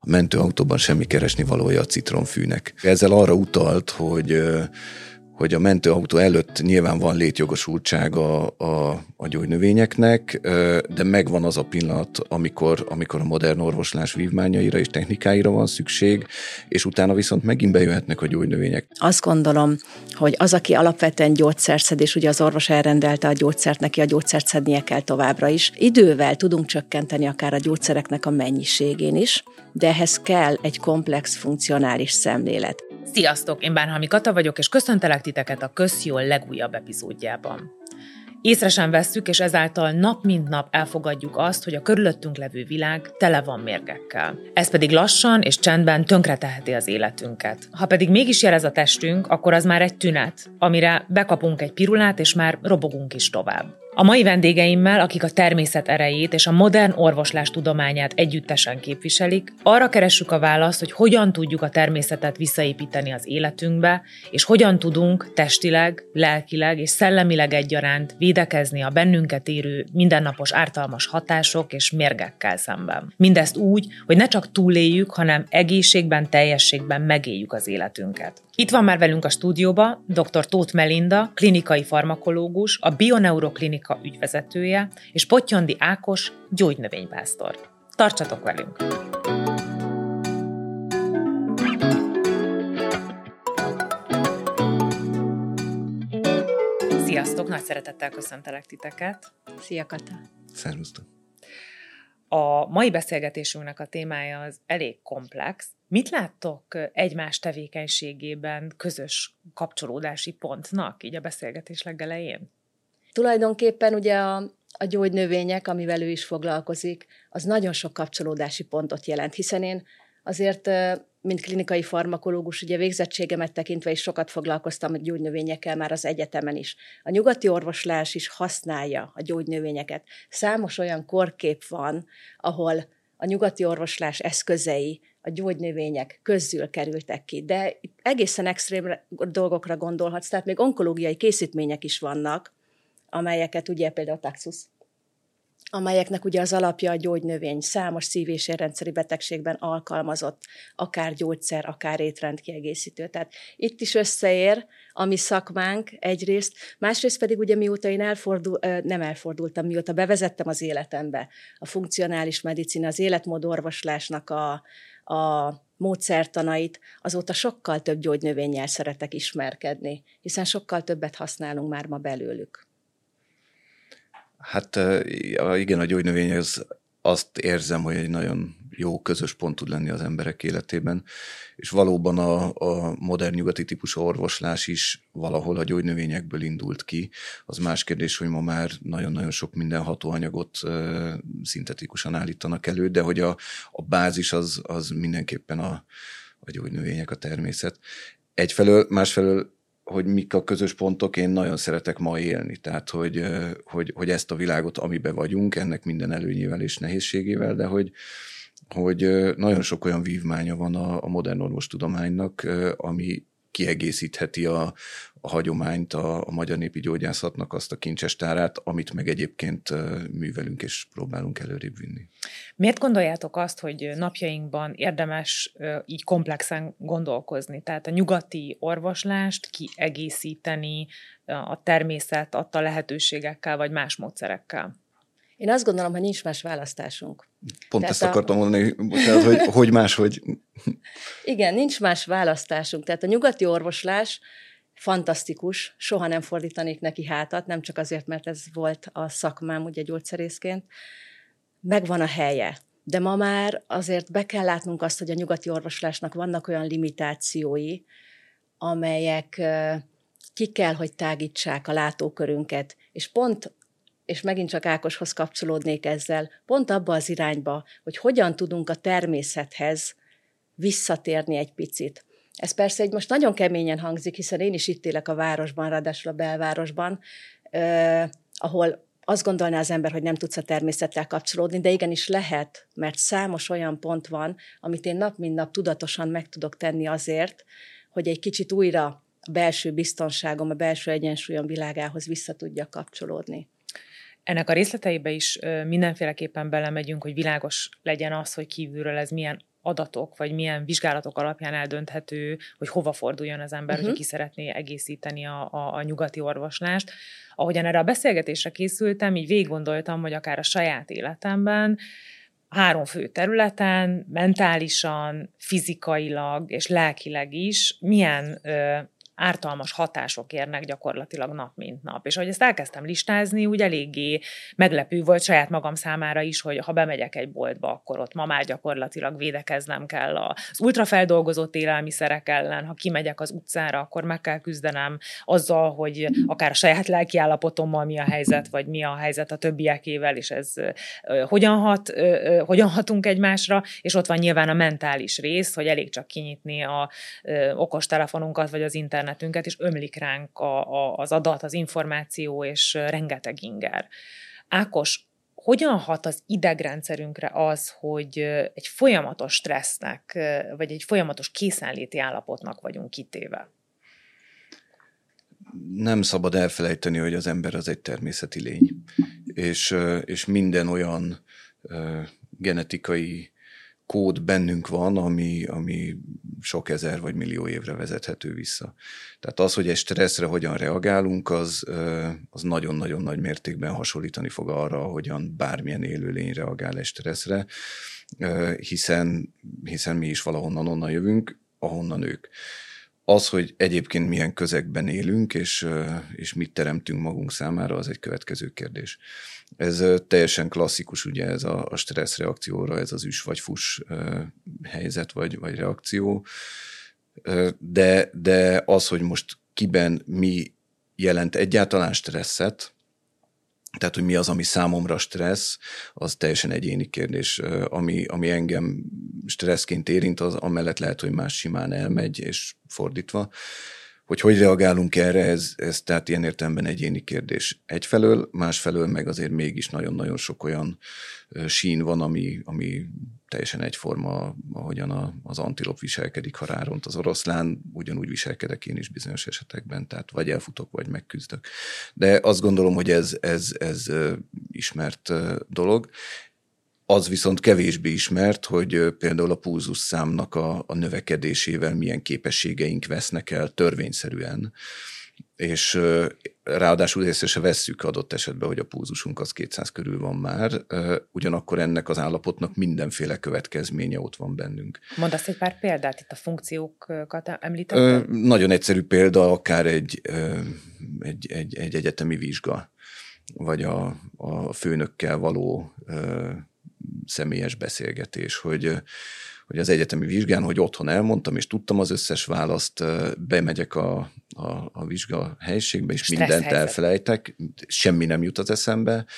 a mentőautóban semmi keresni valója a citronfűnek. Ezzel arra utalt, hogy a mentőautó előtt nyilván van létjogosultsága a gyógynövényeknek, de megvan az a pillanat, amikor a modern orvoslás vívmányaira és technikáira van szükség, és utána viszont megint bejöhetnek a gyógynövények. Azt gondolom, hogy az, aki alapvetően gyógyszert szed, és ugye az orvos elrendelte a gyógyszert, neki a gyógyszert szednie kell továbbra is. Idővel tudunk csökkenteni akár a gyógyszereknek a mennyiségén is, de ehhez kell egy komplex, funkcionális szemlélet. Sziasztok! Én Bánhalmi Kata vagyok, és köszöntelek titeket a Közjól legújabb epizódjában. Észre sem vesszük, és ezáltal nap mint nap elfogadjuk azt, hogy a körülöttünk levő világ tele van mérgekkel. Ez pedig lassan és csendben tönkreteheti az életünket. Ha pedig mégis jelez a testünk, akkor az már egy tünet, amire bekapunk egy pirulát, és már robogunk is tovább. A mai vendégeimmel, akik a természet erejét és a modern orvoslás tudományát együttesen képviselik, arra keressük a választ, hogy hogyan tudjuk a természetet visszaépíteni az életünkbe, és hogyan tudunk testileg, lelkileg és szellemileg egyaránt védekezni a bennünket érő mindennapos ártalmas hatások és mérgekkel szemben. Mindezt úgy, hogy ne csak túléljük, hanem egészségben, teljességben megéljük az életünket. Itt van már velünk a stúdióba dr. Tóth Melinda, klinikai farmakológus, a Bioneuroklinika ügyvezetője, és Pottyondi Ákos, gyógynövénypásztor. Tartsatok velünk! Sziasztok! Nagy szeretettel köszöntelek titeket! Szia, Kata! Szervusztok! A mai beszélgetésünknek a témája az elég komplex. Mit láttok egymás tevékenységében közös kapcsolódási pontnak, így a beszélgetés legelején? Tulajdonképpen ugye a gyógynövények, amivel ő is foglalkozik, az nagyon sok kapcsolódási pontot jelent, hiszen én azért, mint klinikai farmakológus, ugye végzettségemet tekintve is sokat foglalkoztam a gyógynövényekkel már az egyetemen is. A nyugati orvoslás is használja a gyógynövényeket. Számos olyan korkép van, ahol a nyugati orvoslás eszközei a gyógynövények közül kerültek ki, de egészen extrém dolgokra gondolhatsz, tehát még onkológiai készítmények is vannak, amelyeket ugye például a Taxus, amelyeknek ugye az alapja a gyógynövény, számos szív- és érrendszeri betegségben alkalmazott, akár gyógyszer, akár étrendkiegészítő. Tehát itt is összeér a mi szakmánk egyrészt, másrészt pedig ugye mióta én mióta bevezettem az életembe a funkcionális medicina, az életmód orvoslásnak a módszertanait, azóta sokkal több gyógynövénnyel szeretek ismerkedni, hiszen sokkal többet használunk már ma belőlük. Hát igen, a gyógynövény azt érzem, hogy egy nagyon jó közös pont tud lenni az emberek életében, és valóban a modern nyugati típusú orvoslás is valahol a gyógynövényekből indult ki. Az más kérdés, hogy ma már nagyon-nagyon sok minden hatóanyagot szintetikusan állítanak elő, de hogy a bázis az mindenképpen a gyógynövények, a természet. Egyfelől, másfelől, hogy mik a közös pontok, én nagyon szeretek ma élni. Tehát, hogy ezt a világot, amiben vagyunk, ennek minden előnyével és nehézségével, de hogy nagyon sok olyan vívmánya van a modern orvostudománynak, ami kiegészítheti a hagyományt, a magyar népi gyógyászatnak azt a kincses tárát, amit meg egyébként művelünk és próbálunk előrébb vinni. Miért gondoljátok azt, hogy napjainkban érdemes így komplexen gondolkozni? Tehát a nyugati orvoslást kiegészíteni a természet adta lehetőségekkel, vagy más módszerekkel? Én azt gondolom, hogy nincs más választásunk. Pont tehát ezt akartam mondani, hogy máshogy. Igen, nincs más választásunk. Tehát a nyugati orvoslás fantasztikus, soha nem fordítanék neki hátat, nem csak azért, mert ez volt a szakmám, ugye gyógyszerészként. Megvan a helye. De ma már azért be kell látnunk azt, hogy a nyugati orvoslásnak vannak olyan limitációi, amelyek ki kell, hogy tágítsák a látókörünket. És megint csak Ákoshoz kapcsolódnék ezzel, pont abba az irányba, hogy hogyan tudunk a természethez visszatérni egy picit. Ez persze most nagyon keményen hangzik, hiszen én is itt élek a városban, ráadásul a belvárosban, ahol azt gondolná az ember, hogy nem tudsz a természettel kapcsolódni, de igenis lehet, mert számos olyan pont van, amit én nap mint nap tudatosan meg tudok tenni azért, hogy egy kicsit újra a belső biztonságom, a belső egyensúlyom világához vissza tudjak kapcsolódni. Ennek a részleteibe is mindenféleképpen belemegyünk, hogy világos legyen az, hogy kívülről ez milyen adatok, vagy milyen vizsgálatok alapján eldönthető, hogy hova forduljon az ember, hogyha ki szeretné egészíteni a nyugati orvoslást. Ahogyan erre a beszélgetésre készültem, így végig gondoltam, hogy akár a saját életemben 3 fő területen, mentálisan, fizikailag és lelkileg is milyen ártalmas hatások érnek gyakorlatilag nap mint nap. És ahogy ezt elkezdtem listázni, úgy eléggé meglepő volt saját magam számára is, hogy ha bemegyek egy boltba, akkor ott ma már gyakorlatilag védekeznem kell az ultrafeldolgozott élelmiszerek ellen, ha kimegyek az utcára, akkor meg kell küzdenem azzal, hogy akár a saját lelkiállapotommal mi a helyzet, vagy mi a helyzet a többiekével, és ez hogyan hatunk egymásra, és ott van nyilván a mentális rész, hogy elég csak kinyitni a okostelefonunkat, vagy az internetünket, és ömlik ránk az adat, az információ, és rengeteg inger. Ákos, hogyan hat az idegrendszerünkre az, hogy egy folyamatos stressznek, vagy egy folyamatos készenléti állapotnak vagyunk kitéve? Nem szabad elfelejteni, hogy az ember az egy természeti lény, és minden olyan genetikai kód bennünk van, ami sok ezer vagy millió évre vezethető vissza. Tehát az, hogy egy stresszre hogyan reagálunk, az nagyon-nagyon nagy mértékben hasonlítani fog arra, hogyan bármilyen élőlény reagál egy stresszre, hiszen mi is valahonnan onnan jövünk, ahonnan ők. Az, hogy egyébként milyen közegben élünk, és mit teremtünk magunk számára, az egy következő kérdés. Ez teljesen klasszikus, ugye ez a stressz reakcióra, ez az üs vagy fuss helyzet vagy reakció, de az, hogy most kiben mi jelent egyáltalán stresszet, tehát, hogy mi az, ami számomra stressz, az teljesen egyéni kérdés. Ami engem stresszként érint, az amellett lehet, hogy más simán elmegy, és fordítva. Hogy reagálunk erre, ez tehát ilyen értelemben egyéni kérdés egyfelől, másfelől meg azért mégis nagyon-nagyon sok olyan sín van, ami teljesen egyforma, ahogyan az antilop viselkedik, ha ráront az oroszlán, ugyanúgy viselkedek én is bizonyos esetekben, tehát vagy elfutok, vagy megküzdök. De azt gondolom, hogy ez ismert dolog. Az viszont kevésbé ismert, hogy például a pulzusszámnak a növekedésével milyen képességeink vesznek el törvényszerűen, és ráadásul észre se vesszük adott esetben, hogy a pulzusunk az 200 körül van már, ugyanakkor ennek az állapotnak mindenféle következménye ott van bennünk. Mondasz egy pár példát, itt a funkciókat említetted? Nagyon egyszerű példa, akár egy egyetemi vizsga, vagy a főnökkel való személyes beszélgetés, hogy az egyetemi vizsgán, hogy otthon elmondtam, és tudtam az összes választ, bemegyek a vizsga helyiségbe, és Stressz mindent helyzet. elfelejtek, semmi nem jut az eszembe,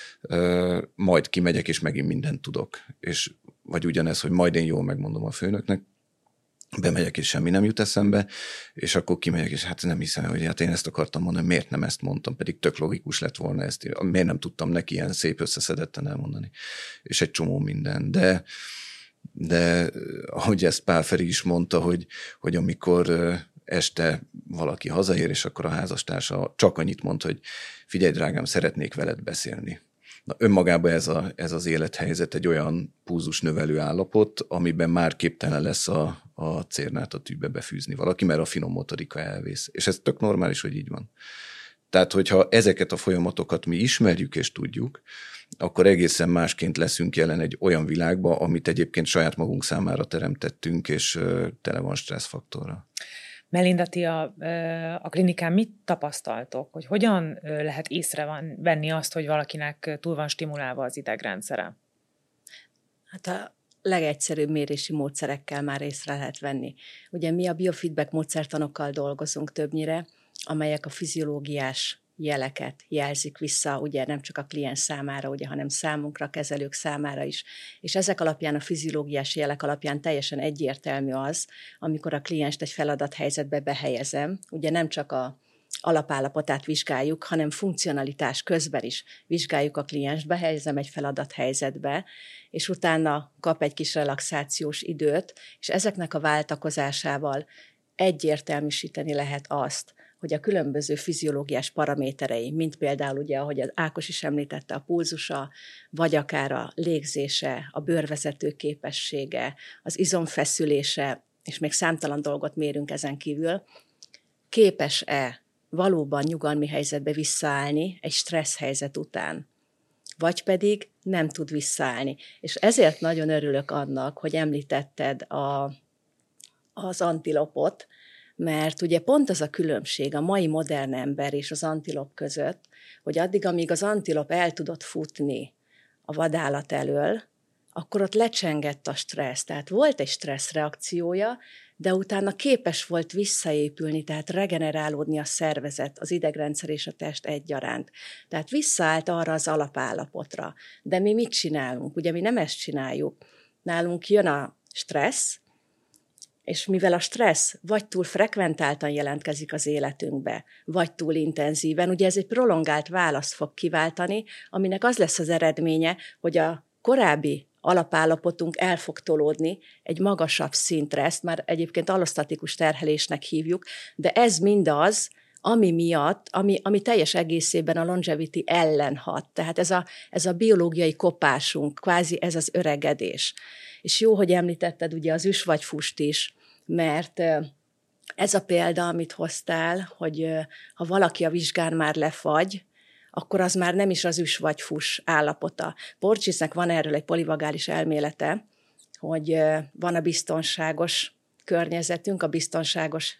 majd kimegyek, és megint mindent tudok. Vagy ugyanez, hogy majd én jól megmondom a főnöknek, bemegyek, és semmi nem jut eszembe, és akkor kimegyek, és hát nem hiszem, hogy hát én ezt akartam mondani, miért nem ezt mondtam, pedig tök logikus lett volna ezt, miért nem tudtam neki ilyen szép összeszedetten elmondani. És egy csomó minden. De ahogy ezt Pál Feri is mondta, hogy amikor este valaki hazaér, és akkor a házastársa csak annyit mond, hogy figyelj, drágám, szeretnék veled beszélni. Na, önmagában ez az élethelyzet egy olyan pulzusnövelő állapot, amiben már képtelen lesz a cérnát a tűbe befűzni valaki, mert a finom motorika elvész. És ez tök normális, hogy így van. Tehát, hogyha ezeket a folyamatokat mi ismerjük és tudjuk, akkor egészen másként leszünk jelen egy olyan világban, amit egyébként saját magunk számára teremtettünk, és tele van stresszfaktorra. Melinda, ti a klinikán mit tapasztaltok, hogy hogyan lehet észrevenni azt, hogy valakinek túl van stimulálva az idegrendszere? Hát a legegyszerűbb mérési módszerekkel már észre lehet venni. Ugye mi a biofeedback módszertanokkal dolgozunk többnyire, amelyek a fiziológiás jeleket jelzik vissza, ugye nem csak a kliens számára, ugye, hanem számunkra, kezelők számára is. És ezek alapján, a fiziológiás jelek alapján teljesen egyértelmű az, amikor a klienst egy feladathelyzetbe behelyezem, ugye nem csak a alapállapotát vizsgáljuk, hanem funkcionalitás közben is vizsgáljuk a klienst, behelyezem egy feladathelyzetbe, és utána kap egy kis relaxációs időt, és ezeknek a váltakozásával egyértelműsíteni lehet azt, hogy a különböző fiziológiás paraméterei, mint például ugye, ahogy az Ákos is említette, a pulzusa, vagy akár a légzése, a bőrvezető képessége, az izomfeszülése, és még számtalan dolgot mérünk ezen kívül, képes-e valóban nyugalmi helyzetbe visszaállni egy stressz helyzet után, vagy pedig nem tud visszaállni. És ezért nagyon örülök annak, hogy említetted az antilopot, mert ugye pont az a különbség a mai modern ember és az antilop között, hogy addig, amíg az antilop el tudott futni a vadállat elől, akkor ott lecsengett a stressz. Tehát volt egy stressz reakciója, de utána képes volt visszaépülni, tehát regenerálódni a szervezet, az idegrendszer és a test egyaránt. Tehát visszaállt arra az alapállapotra. De mi mit csinálunk? Ugye mi nem ezt csináljuk. Nálunk jön a stressz, és mivel a stressz vagy túl frekventáltan jelentkezik az életünkbe, vagy túl intenzíven, ugye ez egy prolongált választ fog kiváltani, aminek az lesz az eredménye, hogy a korábbi alapállapotunk el fog tolódni egy magasabb szintre, ezt már egyébként allostatikus terhelésnek hívjuk, de ez mindaz, ami miatt, ami teljes egészében a longevity ellen hat. Tehát ez a biológiai kopásunk, kvázi ez az öregedés. És jó, hogy említetted ugye az üs-vagy-fust is, mert ez a példa, amit hoztál, hogy ha valaki a vizsgán már lefagy, akkor az már nem is az üs-vagy-fus állapota. Porcsisznek van erről egy polivagális elmélete, hogy van a biztonságos környezetünk, a biztonságos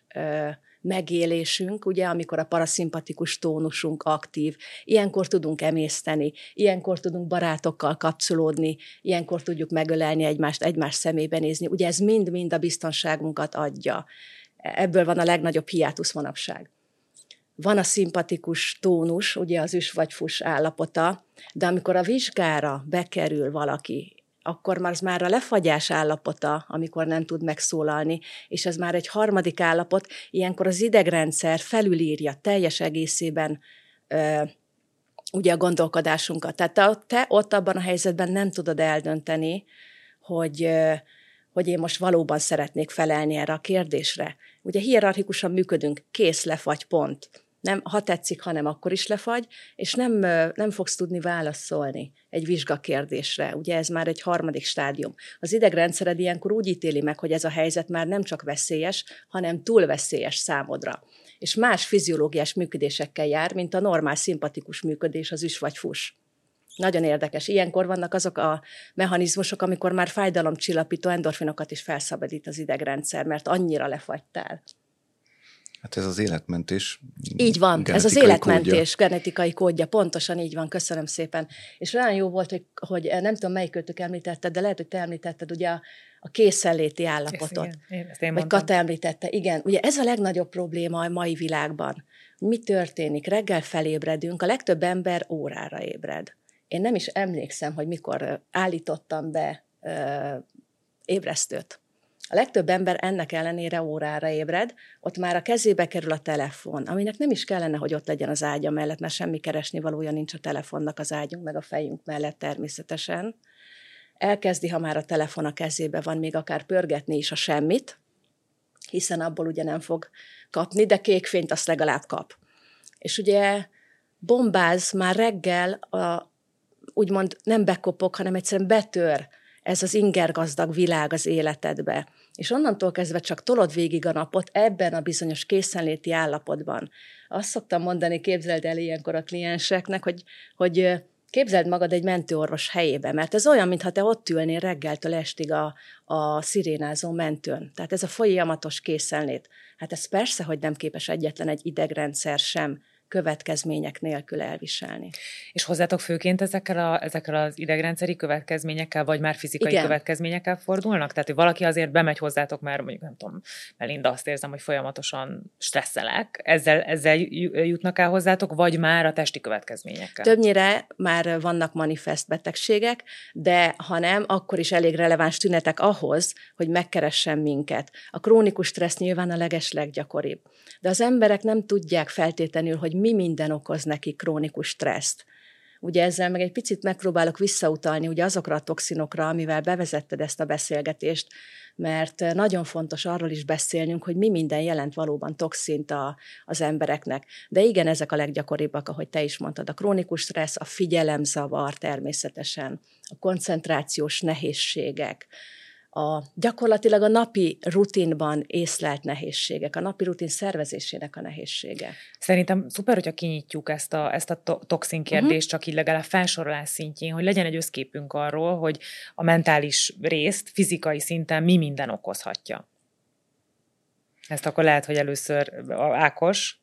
megélésünk, ugye, amikor a paraszimpatikus tónusunk aktív, ilyenkor tudunk emészteni, ilyenkor tudunk barátokkal kapcsolódni, ilyenkor tudjuk megölelni egymást, egymás szemébe nézni. Ugye ez mind-mind a biztonságunkat adja. Ebből van a legnagyobb hiátusz manapság. Van a szimpatikus tónus, ugye az üs-vagy-fus állapota, de amikor a vizsgára bekerül valaki, akkor már a lefagyás állapota, amikor nem tud megszólalni, és ez már egy harmadik állapot, ilyenkor az idegrendszer felülírja teljes egészében ugye a gondolkodásunkat. Tehát te ott abban a helyzetben nem tudod eldönteni, hogy én most valóban szeretnék felelni erre a kérdésre. Ugye hierarchikusan működünk, kész, lefagy, pont. Nem, ha tetszik, hanem akkor is lefagy, és nem fogsz tudni válaszolni egy vizsgakérdésre. Ugye ez már egy harmadik stádium. Az idegrendszered ilyenkor úgy ítéli meg, hogy ez a helyzet már nem csak veszélyes, hanem túl veszélyes számodra. És más fiziológiás működésekkel jár, mint a normál szimpatikus működés, az üs-vagy-fus. Nagyon érdekes. Ilyenkor vannak azok a mechanizmusok, amikor már fájdalomcsillapító endorfinokat is felszabadít az idegrendszer, mert annyira lefagytál. Hát ez az életmentés. Így van, ez az életmentés genetikai kódja, pontosan így van, köszönöm szépen. És olyan jó volt, hogy nem tudom, melyikőtök említetted, de lehet, hogy te említetted ugye a készenléti állapotot. Ezt én vagy Kata említette, igen. Ugye ez a legnagyobb probléma a mai világban. Mi történik? Reggel felébredünk, a legtöbb ember órára ébred. Én nem is emlékszem, hogy mikor állítottam be ébresztőt. A legtöbb ember ennek ellenére órára ébred, ott már a kezébe kerül a telefon, aminek nem is kellene, hogy ott legyen az ágya mellett, mert semmi keresnivalója nincs a telefonnak az ágyunk meg a fejünk mellett természetesen. Elkezdi, ha már a telefon a kezébe van, még akár pörgetni is a semmit, hiszen abból ugye nem fog kapni, de kékfényt azt legalább kap. És ugye bombáz már reggel, úgymond nem bekopog, hanem egyszerűen betör ez az ingergazdag világ az életedbe. És onnantól kezdve csak tolod végig a napot ebben a bizonyos készenléti állapotban. Azt szoktam mondani, képzeld el ilyenkor a klienseknek, hogy képzeld magad egy mentőorvos helyébe, mert ez olyan, mintha te ott ülnél reggeltől estig a szirénázó mentőn. Tehát ez a folyamatos készenlét. Hát ez persze, hogy nem képes egyetlen egy idegrendszer sem következmények nélkül elviselni. És hozzátok főként ezekkel az idegrendszeri következményekkel, vagy már fizikai következményekkel fordulnak? Tehát, hogy valaki azért bemegy hozzátok, mert mondjuk nem tudom, Melinda, azt érzem, hogy folyamatosan stresszelek, ezzel jutnak el hozzátok, vagy már a testi következményekkel? Többnyire már vannak manifest betegségek, de ha nem, akkor is elég releváns tünetek ahhoz, hogy megkeressen minket. A krónikus stressz nyilván a legesleggyakoribb. De az emberek nem tudják feltétlenül, hogy mi minden okoz neki krónikus stresszt. Ugye ezzel meg egy picit megpróbálok visszautalni ugye azokra a toxinokra, amivel bevezetted ezt a beszélgetést, mert nagyon fontos arról is beszélnünk, hogy mi minden jelent valóban toxint az embereknek. De igen, ezek a leggyakoribbak, ahogy te is mondtad, a krónikus stressz, a figyelemzavar természetesen, a koncentrációs nehézségek, gyakorlatilag a napi rutinban észlelt nehézségek, a napi rutin szervezésének a nehézsége. Szerintem szuper, hogyha kinyitjuk ezt a toxin kérdést, csak így legalább felsorolás szintjén, hogy legyen egy összképünk arról, hogy a mentális részt fizikai szinten mi minden okozhatja. Ezt akkor lehet, hogy először Ákos.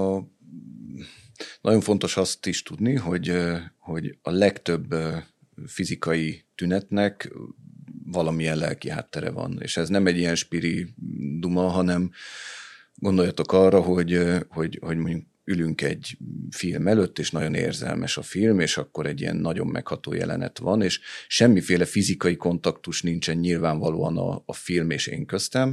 Nagyon fontos azt is tudni, hogy a legtöbb fizikai tünetnek valamilyen lelki háttere van. És ez nem egy ilyen spiri duma, hanem gondoljatok arra, hogy mondjuk ülünk egy film előtt, és nagyon érzelmes a film, és akkor egy ilyen nagyon megható jelenet van, és semmiféle fizikai kontaktus nincsen nyilvánvalóan a film és én köztem,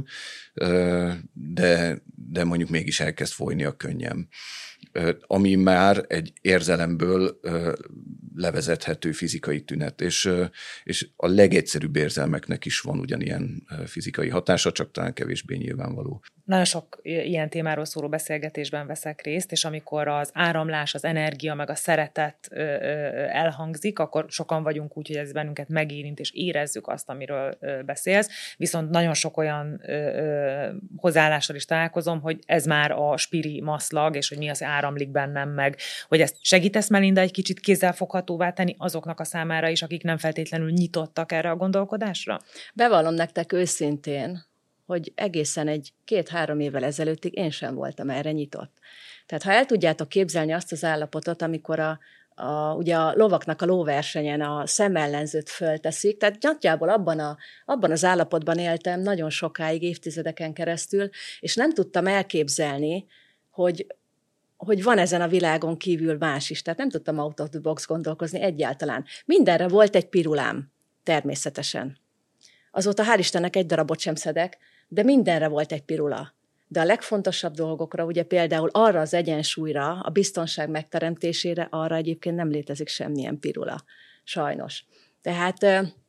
de mondjuk mégis elkezd folyni a könnyem. Ami már egy érzelemből levezethető fizikai tünet, és a legegyszerűbb érzelmeknek is van ugyanilyen fizikai hatása, csak talán kevésbé nyilvánvaló. Nagyon sok ilyen témáról szóló beszélgetésben veszek részt, és amikor az áramlás, az energia, meg a szeretet elhangzik, akkor sokan vagyunk úgy, hogy ez bennünket megérint, és érezzük azt, amiről beszélsz, viszont nagyon sok olyan hozzáállással is találkozom, hogy ez már a spiri maszlag, és hogy mi az áramlik bennem meg, hogy ezt segítesz, Melinda, egy kicsit kézzelfoghatóvá tenni azoknak a számára is, akik nem feltétlenül nyitottak erre a gondolkodásra? Bevallom nektek őszintén, hogy egészen 2-3 évvel ezelőttig én sem voltam erre nyitott. Tehát ha el tudjátok képzelni azt az állapotot, amikor ugye a lovaknak a lóversenyen a szemellenzőt fölteszik, tehát nagyjából abban az állapotban éltem nagyon sokáig, évtizedeken keresztül, és nem tudtam elképzelni, hogy van ezen a világon kívül más is. Tehát nem tudtam out of the box gondolkozni egyáltalán. Mindenre volt egy pirulám, természetesen. Azóta hál' Istennek egy darabot sem szedek, de mindenre volt egy pirula. De a legfontosabb dolgokra, ugye például arra az egyensúlyra, a biztonság megteremtésére, arra egyébként nem létezik semmilyen pirula. Sajnos. Tehát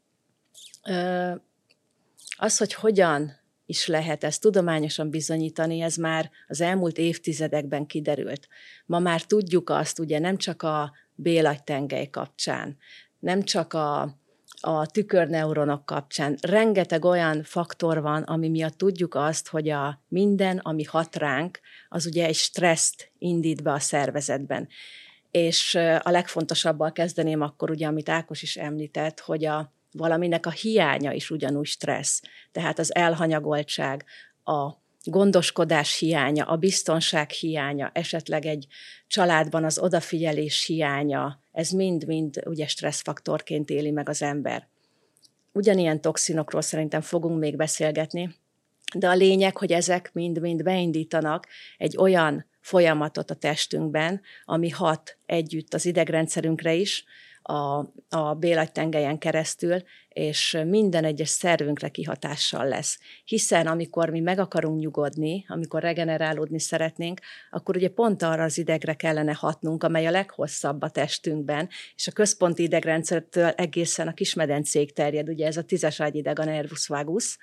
az, hogy hogyan is lehet ezt tudományosan bizonyítani, ez már az elmúlt évtizedekben kiderült. Ma már tudjuk azt, ugye nem csak a B-agytengely kapcsán, nem csak a tükörneuronok kapcsán. Rengeteg olyan faktor van, ami miatt tudjuk azt, hogy minden, ami hat ránk, az ugye egy stresszt indít be a szervezetben. És a legfontosabbal kezdeném akkor ugye, amit Ákos is említett, hogy valaminek a hiánya is ugyanúgy stressz. Tehát az elhanyagoltság, a gondoskodás hiánya, a biztonság hiánya, esetleg egy családban az odafigyelés hiánya, ez mind-mind ugye stresszfaktorként éli meg az ember. Ugyanilyen toxinokról szerintem fogunk még beszélgetni, de a lényeg, hogy ezek mind-mind beindítanak egy olyan folyamatot a testünkben, ami hat együtt az idegrendszerünkre is, a B-agytengelyen keresztül, és minden egyes szervünkre kihatással lesz. Hiszen amikor mi meg akarunk nyugodni, amikor regenerálódni szeretnénk, akkor ugye pont arra az idegre kellene hatnunk, amely a leghosszabb a testünkben, és a központi idegrendszertől egészen a kismedencéig terjed, ugye ez a 10-es agyideg, a nervus vagus,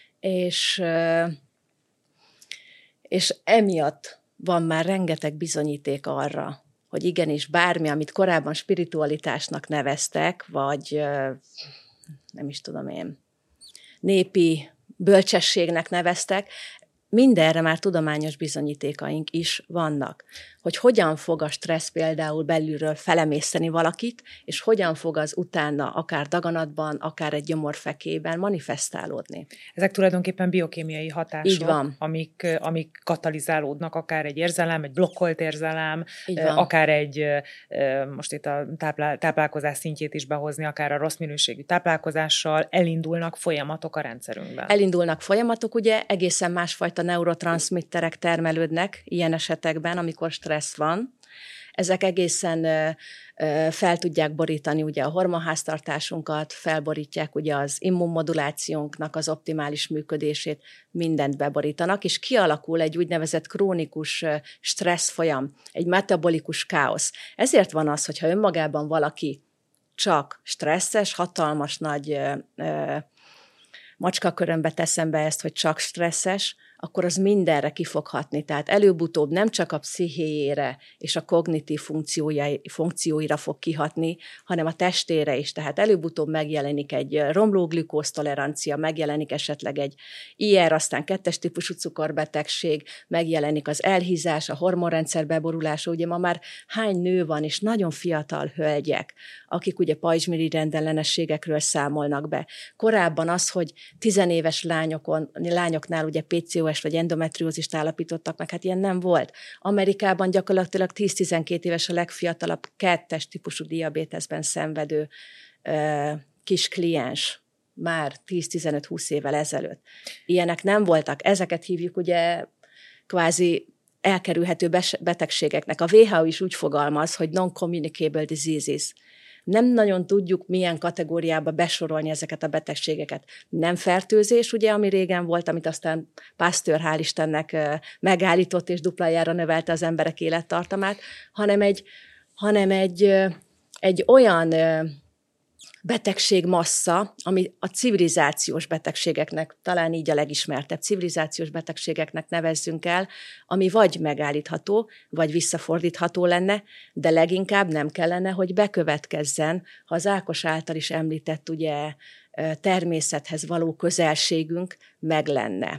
és emiatt van már rengeteg bizonyíték arra, hogy igenis bármi, amit korábban spiritualitásnak neveztek, vagy nem is tudom én, népi bölcsességnek neveztek, mindenre már tudományos bizonyítékaink is vannak. Hogy hogyan fog a stressz például belülről felemészteni valakit, és hogyan fog az utána akár daganatban, akár egy gyomorfekében manifestálódni. Ezek tulajdonképpen biokémiai hatások, így van. Amik katalizálódnak, akár egy érzelem, egy blokkolt érzelem, akár egy, most itt a táplálkozás szintjét is behozni, akár a rossz minőségű táplálkozással elindulnak folyamatok a rendszerünkben. Elindulnak folyamatok, ugye egészen másfajta neurotranszmitterek termelődnek ilyen esetekben, amikor stressz van. Ezek egészen fel tudják borítani ugye a hormonháztartásunkat, felborítják ugye az immunmodulációnknak az optimális működését, mindent beborítanak, és kialakul egy úgynevezett krónikus stressz folyam, egy metabolikus káosz. Ezért van az, hogyha önmagában valaki csak stresszes, hatalmas nagy macskakörömbe teszem be ezt, hogy csak stresszes, akkor az mindenre ki fog hatni. Tehát előbb-utóbb nem csak a pszichéjére és a kognitív funkcióira fog kihatni, hanem a testére is. Tehát előbb-utóbb megjelenik egy romló glükóztolerancia, megjelenik esetleg egy IR, aztán 2-es típusú cukorbetegség, megjelenik az elhízás, a hormonrendszer beborulása. Ugye ma már hány nő van, és nagyon fiatal hölgyek, akik ugye pajzsmirigy rendellenességekről számolnak be. Korábban az, hogy 10 éves lányoknál ugye PCOS vagy endometriózist állapítottak meg, hát ilyen nem volt. Amerikában gyakorlatilag 10-12 éves a legfiatalabb 2-es típusú diabéteszben szenvedő kis kliens, már 10-15-20 évvel ezelőtt. Ilyenek nem voltak. Ezeket hívjuk ugye kvázi elkerülhető betegségeknek. A WHO is úgy fogalmaz, hogy non-communicable diseases. Nem nagyon tudjuk milyen kategóriába besorolni ezeket a betegségeket. Nem fertőzés, ugye, ami régen volt, amit aztán Pasteur, hál' Istennek megállított és duplájára növelte az emberek élettartamát, hanem egy olyan betegségmassza, ami a civilizációs betegségeknek, talán így a legismertebb civilizációs betegségeknek nevezzünk el, ami vagy megállítható, vagy visszafordítható lenne, de leginkább nem kellene, hogy bekövetkezzen, ha az Ákos által is említett ugye, természethez való közelségünk meg lenne.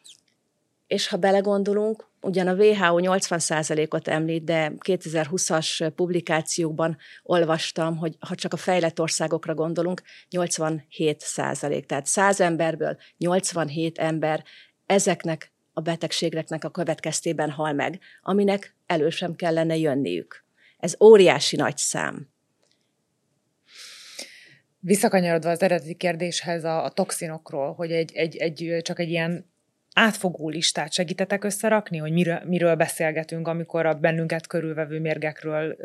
És ha belegondolunk, ugyan a WHO 80%-ot említ, de 2020-as publikációkban olvastam, hogy ha csak a fejlett országokra gondolunk, 87%. Tehát 100 emberből 87 ember ezeknek a betegségeknek a következtében hal meg, aminek elő sem kellene jönniük. Ez óriási nagy szám. Visszakanyarodva az eredeti kérdéshez a toxinokról, hogy csak egy ilyen átfogó listát segítetek összerakni, hogy miről beszélgetünk, amikor a bennünket körülvevő mérgekről,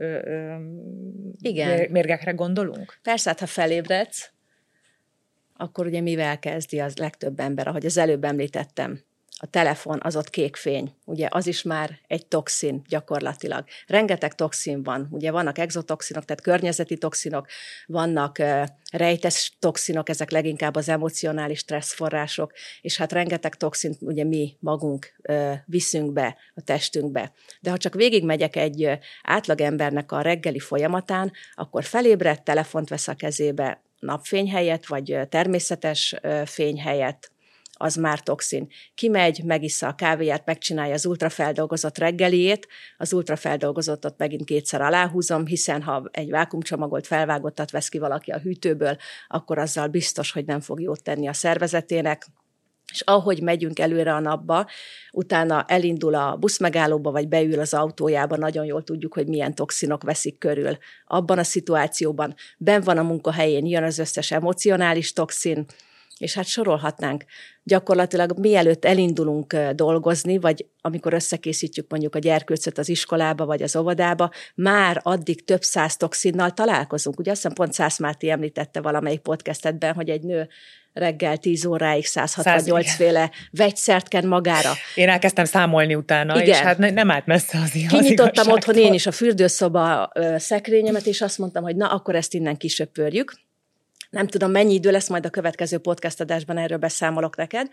mérgekre gondolunk? Persze, hát ha felébredsz, akkor ugye mivel kezdi az legtöbb ember, ahogy az előbb említettem. A telefon, az ott kék fény, ugye az is már egy toxin gyakorlatilag. Rengeteg toxin van, ugye vannak exotoxinok, tehát környezeti toxinok, vannak rejtes toxinok, ezek leginkább az emocionális stresszforrások, és hát rengeteg toxint ugye mi magunk viszünk be a testünkbe. De ha csak végigmegyek egy átlagembernek a reggeli folyamatán, akkor felébredt, telefont vesz a kezébe napfény helyett, vagy természetes fény helyett, az már toxin. Kimegy, megissza a kávéját, megcsinálja az ultrafeldolgozott reggeliét, az ultrafeldolgozottat megint kétszer aláhúzom, hiszen ha egy vákuumcsomagolt felvágottat vesz ki valaki a hűtőből, akkor azzal biztos, hogy nem fog jót tenni a szervezetének. És ahogy megyünk előre a napba, utána elindul a buszmegállóba, vagy beül az autójába, nagyon jól tudjuk, hogy milyen toxinok veszik körül. Abban a szituációban benn van a munkahelyén, jön az összes emocionális toxin, és hát sorolhatnánk. Gyakorlatilag mielőtt elindulunk dolgozni, vagy amikor összekészítjük mondjuk a gyerkőcöt az iskolába, vagy az óvodába, már addig több 100 toxinnal találkozunk. Ugye azt hiszem pont Szász Máté említette valamelyik podcastedben, hogy egy nő reggel 10 óráig 168 féle vegyszert ken magára. Én elkezdtem számolni utána, igen. És hát nem állt messze az Kinyitottam otthon én is a fürdőszoba szekrényemet, és azt mondtam, hogy na, akkor ezt innen kisöpörjük. Nem tudom, mennyi idő lesz, majd a következő podcast adásban erről beszámolok neked.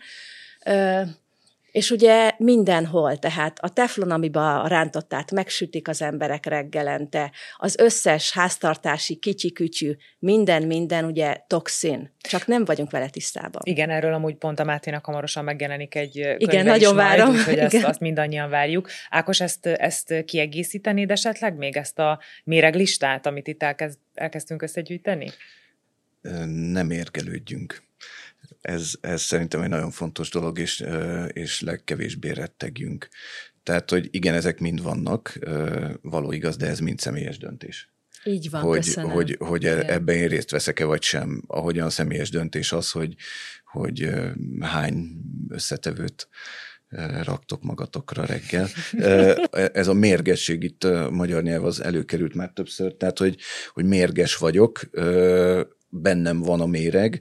És ugye mindenhol, tehát a teflon, amiben a rántottát megsütik az emberek reggelente, az összes háztartási kicsi-kütyű, minden ugye toxin, csak nem vagyunk vele tisztában. Igen, erről amúgy pont a Máténak hamarosan megjelenik egy könyve. Igen, nagyon várom. Úgyhogy azt mindannyian várjuk. Ákos, ezt kiegészítenéd esetleg még, ezt a méreglistát, amit itt elkezdtünk összegyűjteni? Nem érgelődjünk. Ez szerintem egy nagyon fontos dolog, és legkevésbé rettegjünk. Tehát, hogy igen, ezek mind vannak, való igaz, de ez mind személyes döntés. Így van, köszönöm. Hogy ebben én részt veszek-e, vagy sem. Ahogyan személyes döntés az, hogy hány összetevőt raktok magatokra reggel. Ez a mérgesség itt a magyar nyelv az előkerült már többször, tehát hogy mérges vagyok, bennem van a méreg,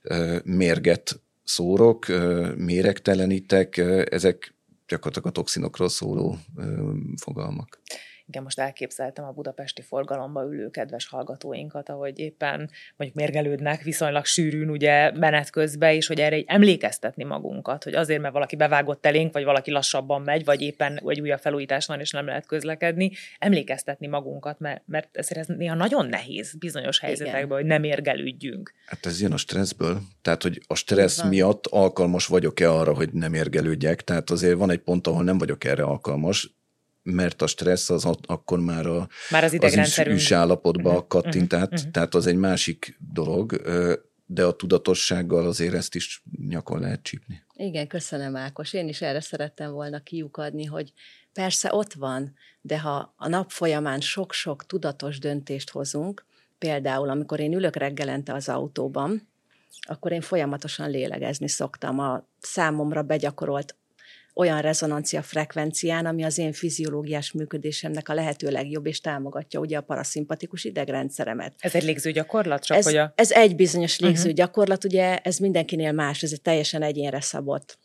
mérget szórok, méregtelenítek, ezek gyakorlatilag a toxinokról szóló fogalmak. Igen, most elképzeltem a budapesti forgalomba ülő kedves hallgatóinkat, ahogy éppen mondjuk mérgelődnek viszonylag sűrűn ugye menet közben, és hogy erre emlékeztetni magunkat, hogy azért, mert valaki bevágott elénk, vagy valaki lassabban megy, vagy éppen egy újabb felújítás van, és nem lehet közlekedni, emlékeztetni magunkat, mert ez néha nagyon nehéz bizonyos helyzetekben, hogy nem mérgelődjünk. Hát ez jön a stresszből, tehát hogy a stressz miatt alkalmas vagyok-e arra, hogy nem mérgelődjek, tehát azért van egy pont, ahol nem vagyok erre alkalmas, mert a stressz az akkor már az idegrendszerünk állapotba kattint át, tehát az egy másik dolog, de a tudatossággal azért ezt is nyakon lehet csípni. Igen, köszönöm Ákos. Én is erre szerettem volna kiukadni, hogy persze ott van, de ha a nap folyamán sok-sok tudatos döntést hozunk, például amikor én ülök reggelente az autóban, akkor én folyamatosan lélegezni szoktam a számomra begyakorolt olyan rezonancia frekvencián, ami az én fiziológiás működésemnek a lehető legjobb, és támogatja ugye a paraszimpatikus idegrendszeremet. Ez egy légzőgyakorlat? Ez egy bizonyos légzőgyakorlat, ugye ez mindenkinél más, ez egy teljesen egyénre szabott.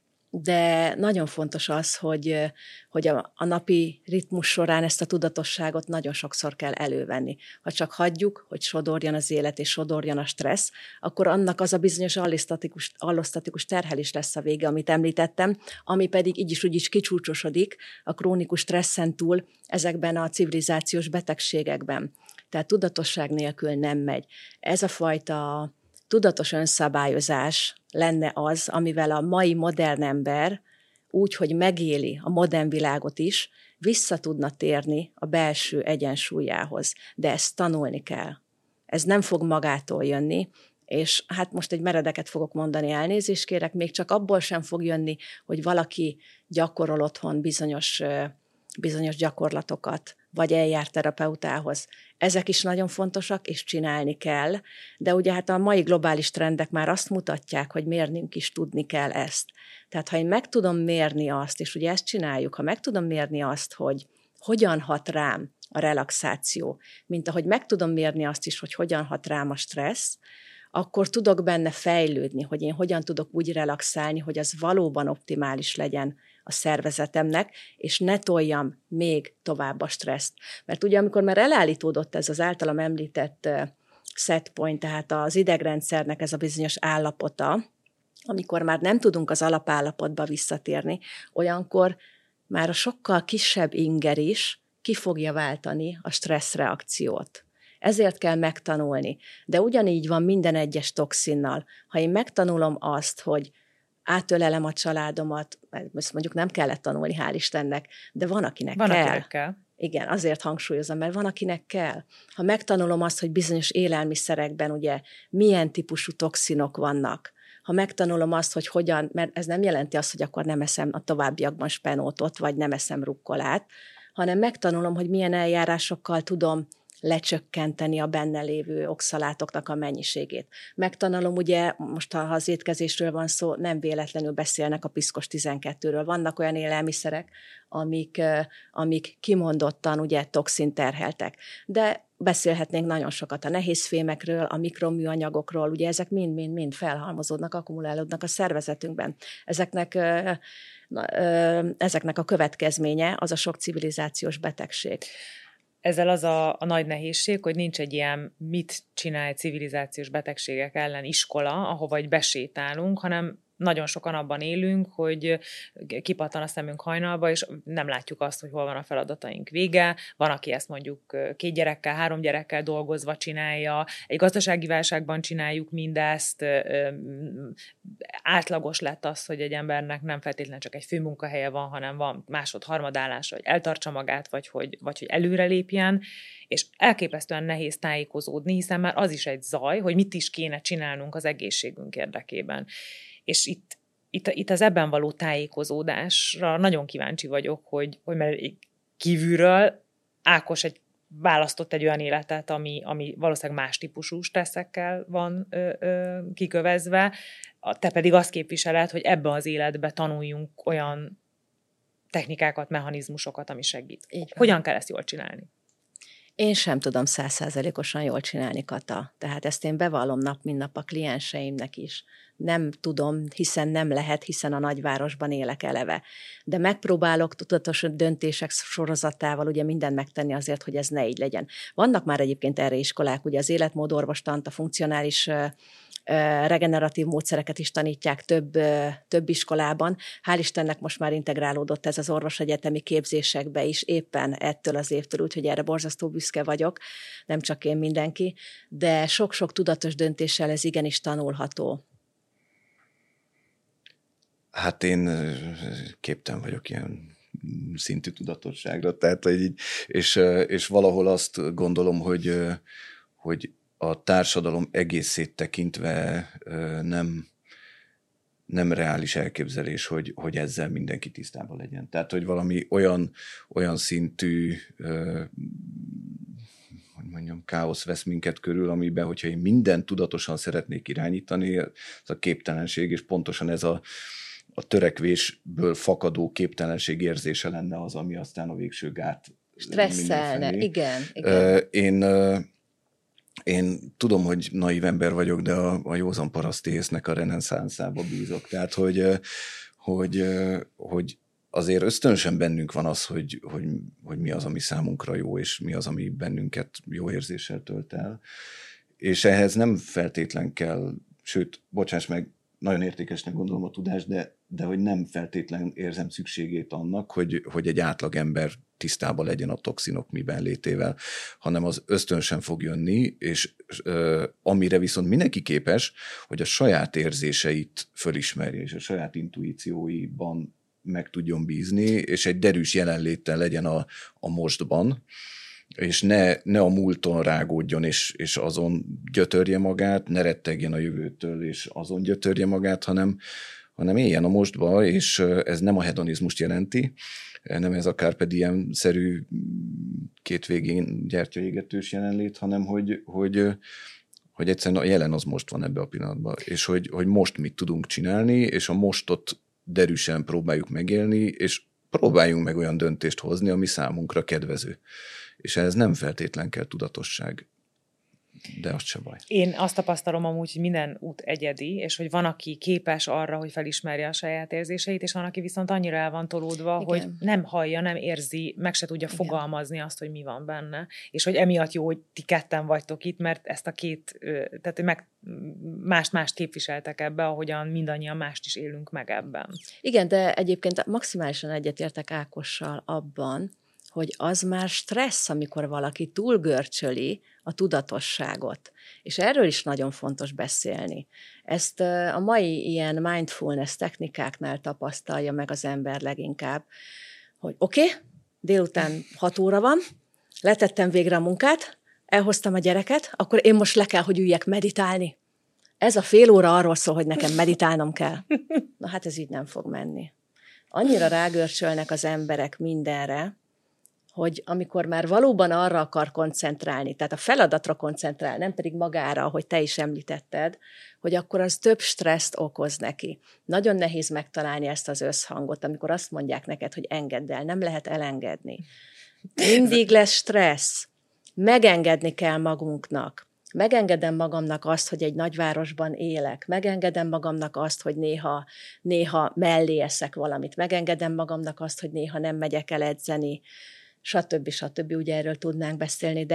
De nagyon fontos az, hogy a napi ritmus során ezt a tudatosságot nagyon sokszor kell elővenni. Ha csak hagyjuk, hogy sodorjon az élet és sodorjon a stressz, akkor annak az a bizonyos allosztatikus terhelés lesz a vége, amit említettem, ami pedig így is úgy is kicsúcsosodik a krónikus stresszen túl ezekben a civilizációs betegségekben. Tehát tudatosság nélkül nem megy. Ez a fajta tudatos önszabályozás lenne az, amivel a mai modern ember úgy, hogy megéli a modern világot is, vissza tudna térni a belső egyensúlyához. De ezt tanulni kell. Ez nem fog magától jönni, és hát most egy meredeket fogok mondani, elnézést kérek, még csak abból sem fog jönni, hogy valaki gyakorol otthon bizonyos gyakorlatokat, vagy eljár terapeutához. Ezek is nagyon fontosak, és csinálni kell, de ugye hát a mai globális trendek már azt mutatják, hogy mérnünk is tudni kell ezt. Tehát ha én meg tudom mérni azt, és ugye ezt csináljuk, ha meg tudom mérni azt, hogy hogyan hat rám a relaxáció, mint ahogy meg tudom mérni azt is, hogy hogyan hat rám a stressz, akkor tudok benne fejlődni, hogy én hogyan tudok úgy relaxálni, hogy az valóban optimális legyen a szervezetemnek, és ne toljam még tovább a stresszt. Mert ugye amikor már elállítódott ez az általam említett set point, tehát az idegrendszernek ez a bizonyos állapota, amikor már nem tudunk az alapállapotba visszatérni, olyankor már a sokkal kisebb inger is ki fogja váltani a stresszreakciót. Ezért kell megtanulni. De ugyanígy van minden egyes toxinnal. Ha én megtanulom azt, hogy átölelem a családomat, ezt mondjuk nem kellett tanulni, hál' Istennek, de van, akinek kell. Igen, azért hangsúlyozom, mert van, akinek kell. Ha megtanulom azt, hogy bizonyos élelmiszerekben ugye milyen típusú toxinok vannak, ha megtanulom azt, hogy hogyan, mert ez nem jelenti azt, hogy akkor nem eszem a továbbiakban spenótot, vagy nem eszem rukkolát, hanem megtanulom, hogy milyen eljárásokkal tudom lecsökkenteni a benne lévő oxalátoknak a mennyiségét. Megtanulom, ugye, most ha az étkezésről van szó, nem véletlenül beszélnek a piszkos 12-ről. Vannak olyan élelmiszerek, amik kimondottan ugye toxinterheltek. De beszélhetnénk nagyon sokat a nehézfémekről, a mikroműanyagokról, ugye ezek mind felhalmozódnak, akkumulálódnak a szervezetünkben. Ezeknek a következménye az a sok civilizációs betegség. Ezzel az a nagy nehézség, hogy nincs egy ilyen mit csinálj civilizációs betegségek ellen iskola, ahova egy besétálunk, hanem nagyon sokan abban élünk, hogy kipattan a szemünk hajnalba, és nem látjuk azt, hogy hol van a feladataink vége. Van, aki ezt mondjuk 2 gyerekkel, 3 gyerekkel dolgozva csinálja. Egy gazdasági válságban csináljuk mindezt. Átlagos lett az, hogy egy embernek nem feltétlenül csak egy főmunkahelye van, hanem van másod-harmadállás, hogy eltartsa magát, vagy hogy előrelépjen. És elképesztően nehéz tájékozódni, hiszen már az is egy zaj, hogy mit is kéne csinálnunk az egészségünk érdekében. És itt az ebben való tájékozódásra nagyon kíváncsi vagyok, hogy mert kívülről Ákos választott egy olyan életet, ami valószínűleg más típusú stresszekkel van kikövezve. te pedig azt képviseled, hogy ebbe az életbe tanuljunk olyan technikákat, mechanizmusokat, ami segít. Hogyan kell ezt jól csinálni? Én sem tudom 100%-osan jól csinálni, Kata. Tehát ezt én bevallom nap, mint nap a klienseimnek is. Nem tudom, hiszen nem lehet, hiszen a nagyvárosban élek eleve. De megpróbálok tudatos döntések sorozatával ugye mindent megtenni azért, hogy ez ne így legyen. Vannak már egyébként erre iskolák, ugye az életmódorvostant, a funkcionális regeneratív módszereket is tanítják több iskolában. Hál' Istennek most már integrálódott ez az orvosegyetemi képzésekbe is, éppen ettől az évtől, úgyhogy erre borzasztó büszke vagyok, nem csak én, mindenki, de sok-sok tudatos döntéssel ez igenis tanulható. Hát én képtelen vagyok ilyen szintű tudatosságra, tehát, és valahol azt gondolom, hogy a társadalom egészét tekintve nem reális elképzelés, hogy ezzel mindenki tisztában legyen. Tehát, hogy valami olyan szintű káosz vesz minket körül, amiben, hogyha én mindent tudatosan szeretnék irányítani, ez a képtelenség, és pontosan ez a törekvésből fakadó képtelenség érzése lenne az, ami aztán a végső gát stresszelne, igen. Én tudom, hogy naív ember vagyok, de a józan paraszti észnek a reneszánszába bízok. Tehát, hogy azért ösztönösen bennünk van az, hogy mi az, ami számunkra jó, és mi az, ami bennünket jó érzéssel tölt el. És ehhez nem feltétlen kell, sőt, bocsáss meg, nagyon értékesnek gondolom a tudást, de hogy nem feltétlen érzem szükségét annak, hogy egy átlag ember tisztában legyen a toxinok miben létével, hanem az ösztönösen fog jönni, és amire viszont mindenki képes, hogy a saját érzéseit fölismerje, és a saját intuícióiban meg tudjon bízni, és egy derűs jelenléttel legyen a mostban, és ne a múlton rágódjon, és azon gyötörje magát, ne rettegjen a jövőtől, és azon gyötörje magát, hanem éljen a mostba, és ez nem a hedonizmust jelenti, nem ez a carpe diem-szerű két végén gyertyaégetős jelenlét, hanem hogy egyszerűen a jelen az most van ebbe a pillanatban, és hogy most mit tudunk csinálni, és a mostot derűsen próbáljuk megélni, és próbáljunk meg olyan döntést hozni, ami számunkra kedvező. És ehhez nem feltétlen kell tudatosság, de az se baj. Én azt tapasztalom amúgy, hogy minden út egyedi, és hogy van, aki képes arra, hogy felismerje a saját érzéseit, és van, aki viszont annyira el van tolódva, igen, hogy nem hallja, nem érzi, meg se tudja fogalmazni azt, hogy mi van benne. És hogy emiatt jó, hogy ti ketten vagytok itt, mert ezt a két, tehát mást képviseltek ebbe, ahogyan mindannyian mást is élünk meg ebben. Igen, de egyébként maximálisan egyetértek Ákossal abban, hogy az már stressz, amikor valaki túlgörcsöli a tudatosságot. És erről is nagyon fontos beszélni. Ezt a mai ilyen mindfulness technikáknál tapasztalja meg az ember leginkább, hogy oké, délután 6 óra van, letettem végre a munkát, elhoztam a gyereket, akkor én most le kell, hogy üljek meditálni. Ez a fél óra arról szól, hogy nekem meditálnom kell. Na hát ez így nem fog menni. Annyira rágörcsölnek az emberek mindenre, hogy amikor már valóban arra akar koncentrálni, tehát a feladatra koncentrál, nem pedig magára, ahogy te is említetted, hogy akkor az több stresszt okoz neki. Nagyon nehéz megtalálni ezt az összhangot, amikor azt mondják neked, hogy engedd el, nem lehet elengedni. Mindig lesz stressz. Megengedni kell magunknak. Megengedem magamnak azt, hogy egy nagyvárosban élek. Megengedem magamnak azt, hogy néha mellé eszek valamit. Megengedem magamnak azt, hogy néha nem megyek el edzeni. Stb. Ugye erről tudnánk beszélni,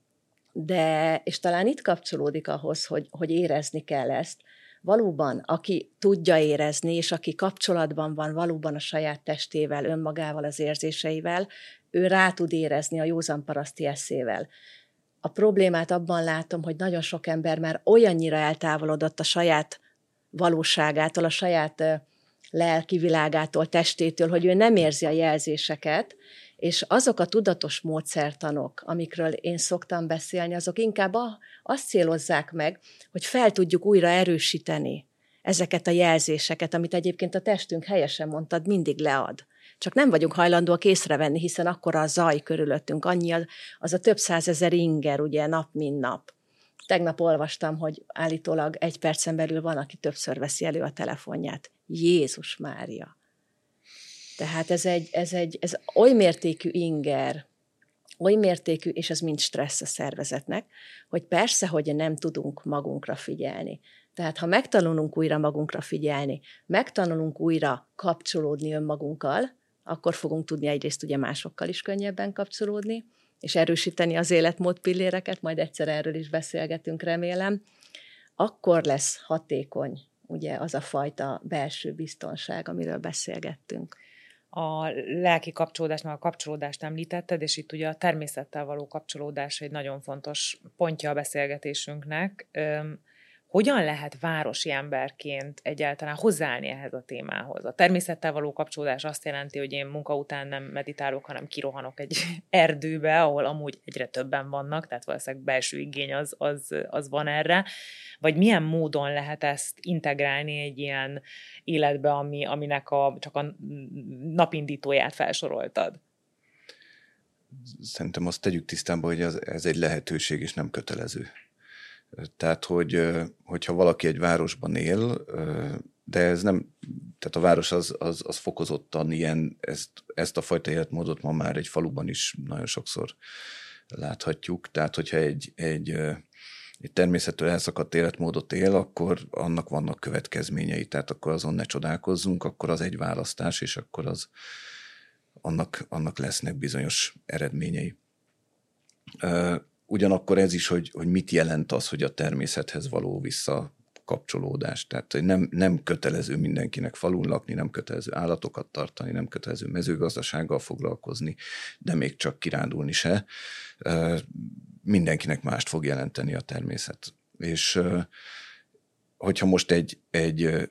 de és talán itt kapcsolódik ahhoz, hogy érezni kell ezt. Valóban, aki tudja érezni, és aki kapcsolatban van valóban a saját testével, önmagával, az érzéseivel, ő rá tud érezni a józan paraszti eszével. A problémát abban látom, hogy nagyon sok ember már olyannyira eltávolodott a saját valóságától, a saját lelki világától, testétől, hogy ő nem érzi a jelzéseket, és azok a tudatos módszertanok, amikről én szoktam beszélni, azok inkább azt célozzák meg, hogy fel tudjuk újra erősíteni ezeket a jelzéseket, amit egyébként a testünk, helyesen mondtad, mindig lead. Csak nem vagyunk hajlandóak észrevenni, hiszen akkora a zaj körülöttünk, annyi az a több százezer inger, ugye, nap mint nap. tegnap olvastam, hogy állítólag 1 percen belül van, aki többször veszi elő a telefonját. Jézus Mária! Tehát ez oly mértékű inger, oly mértékű, és ez mind stressz a szervezetnek, hogy persze, hogy nem tudunk magunkra figyelni. Tehát ha megtanulunk újra magunkra figyelni, megtanulunk újra kapcsolódni önmagunkkal, akkor fogunk tudni egyrészt ugye másokkal is könnyebben kapcsolódni, és erősíteni az életmód pilléreket, majd egyszer erről is beszélgetünk, remélem, akkor lesz hatékony ugye az a fajta belső biztonság, amiről beszélgettünk. A lelki kapcsolódást, meg a kapcsolódást említetted, és itt ugye a természettel való kapcsolódás egy nagyon fontos pontja a beszélgetésünknek. Hogyan lehet városi emberként egyáltalán hozzáállni ehhez a témához? A természettel való kapcsolódás azt jelenti, hogy én munka után nem meditálok, hanem kirohanok egy erdőbe, ahol amúgy egyre többen vannak, tehát valószínűleg belső igény az van erre. Vagy milyen módon lehet ezt integrálni egy ilyen életbe, aminek csak a napindítóját felsoroltad? Szerintem azt tegyük tisztában, hogy ez egy lehetőség, és nem kötelező. Tehát, hogyha valaki egy városban él, de ez nem, tehát a város az fokozottan ilyen, ezt a fajta életmódot ma már egy faluban is nagyon sokszor láthatjuk. Tehát, hogyha egy természettől elszakadt életmódot él, akkor annak vannak következményei, tehát akkor azon ne csodálkozzunk, akkor az egy választás, és akkor annak lesznek bizonyos eredményei. Ugyanakkor ez is, hogy mit jelent az, hogy a természethez való visszakapcsolódás. Tehát nem kötelező mindenkinek falun lakni, nem kötelező állatokat tartani, nem kötelező mezőgazdasággal foglalkozni, de még csak kirándulni se. Mindenkinek mást fog jelenteni a természet. És hogyha most egy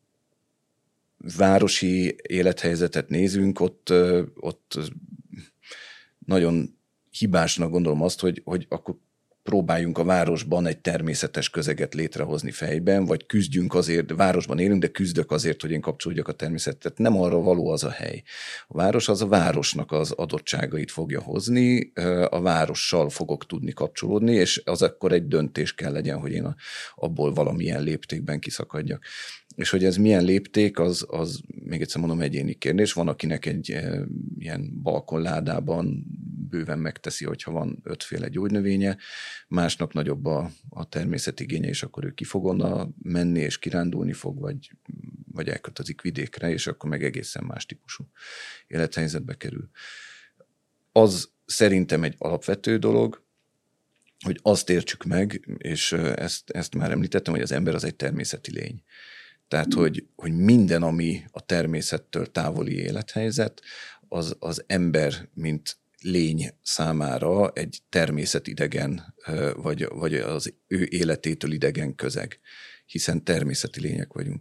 városi élethelyzetet nézünk, ott nagyon hibásnak gondolom azt, hogy akkor próbáljunk a városban egy természetes közeget létrehozni fejben, vagy küzdjünk azért, városban élünk, de küzdök azért, hogy én kapcsolódjak a természetet. Nem arra való az a hely. A város az a városnak az adottságait fogja hozni, a várossal fogok tudni kapcsolódni, és az akkor egy döntés kell legyen, hogy én abból valamilyen léptékben kiszakadjak. És hogy ez milyen lépték, az még egyszer mondom, egyéni kérdés. Van, akinek egy ilyen balkonládában bőven megteszi, hogyha van 5 féle gyógynövénye, másnak nagyobb a természetigénye, és akkor ő ki fog onnan menni, és kirándulni fog, vagy elköltözik vidékre, és akkor meg egészen más típusú élethelyzetbe kerül. Az szerintem egy alapvető dolog, hogy azt értsük meg, és ezt már említettem, hogy az ember az egy természeti lény. Tehát, hogy minden, ami a természettől távoli élethelyzet, az ember, mint lény számára egy természetidegen, vagy az ő életétől idegen közeg, hiszen természeti lények vagyunk.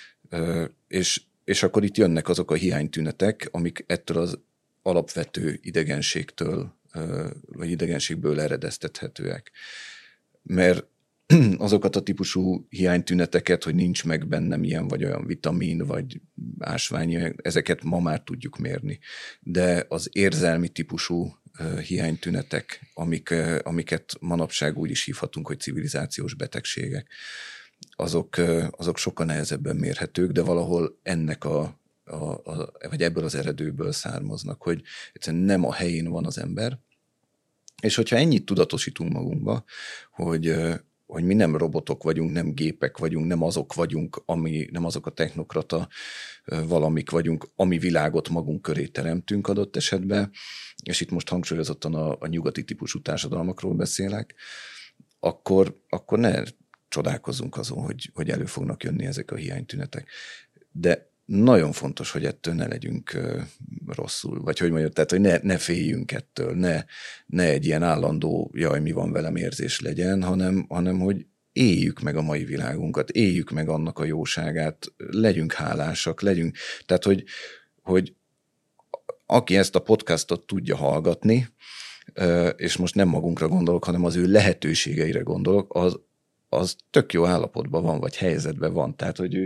És akkor itt jönnek azok a hiánytünetek, amik ettől az alapvető idegenségtől, vagy idegenségből eredeztethetőek. Mert azokat a típusú hiánytüneteket, hogy nincs meg bennem ilyen vagy olyan vitamin, vagy ásvány, ezeket ma már tudjuk mérni. De az érzelmi típusú hiánytünetek, amiket manapság úgy is hívhatunk, hogy civilizációs betegségek, azok sokkal nehezebben mérhetők, de valahol ennek vagy ebből az eredőből származnak, hogy egyszerűen nem a helyén van az ember, és hogyha ennyit tudatosítunk magunkba, hogy mi nem robotok vagyunk, nem gépek vagyunk, nem azok vagyunk, nem azok a technokrata valamik vagyunk, ami világot magunk köré teremtünk adott esetben, és itt most hangsúlyozottan a nyugati típusú társadalmakról beszélek, akkor ne csodálkozzunk azon, hogy elő fognak jönni ezek a hiánytünetek. De nagyon fontos, hogy ettől ne legyünk rosszul, vagy hogy mondjam, tehát, hogy ne féljünk ettől, ne egy ilyen állandó, jaj, mi van velem érzés legyen, hanem hogy éljük meg a mai világunkat, éljük meg annak a jóságát, legyünk hálásak, tehát, hogy aki ezt a podcastot tudja hallgatni, és most nem magunkra gondolok, hanem az ő lehetőségeire gondolok, az tök jó állapotban van, vagy helyzetben van. Tehát, hogy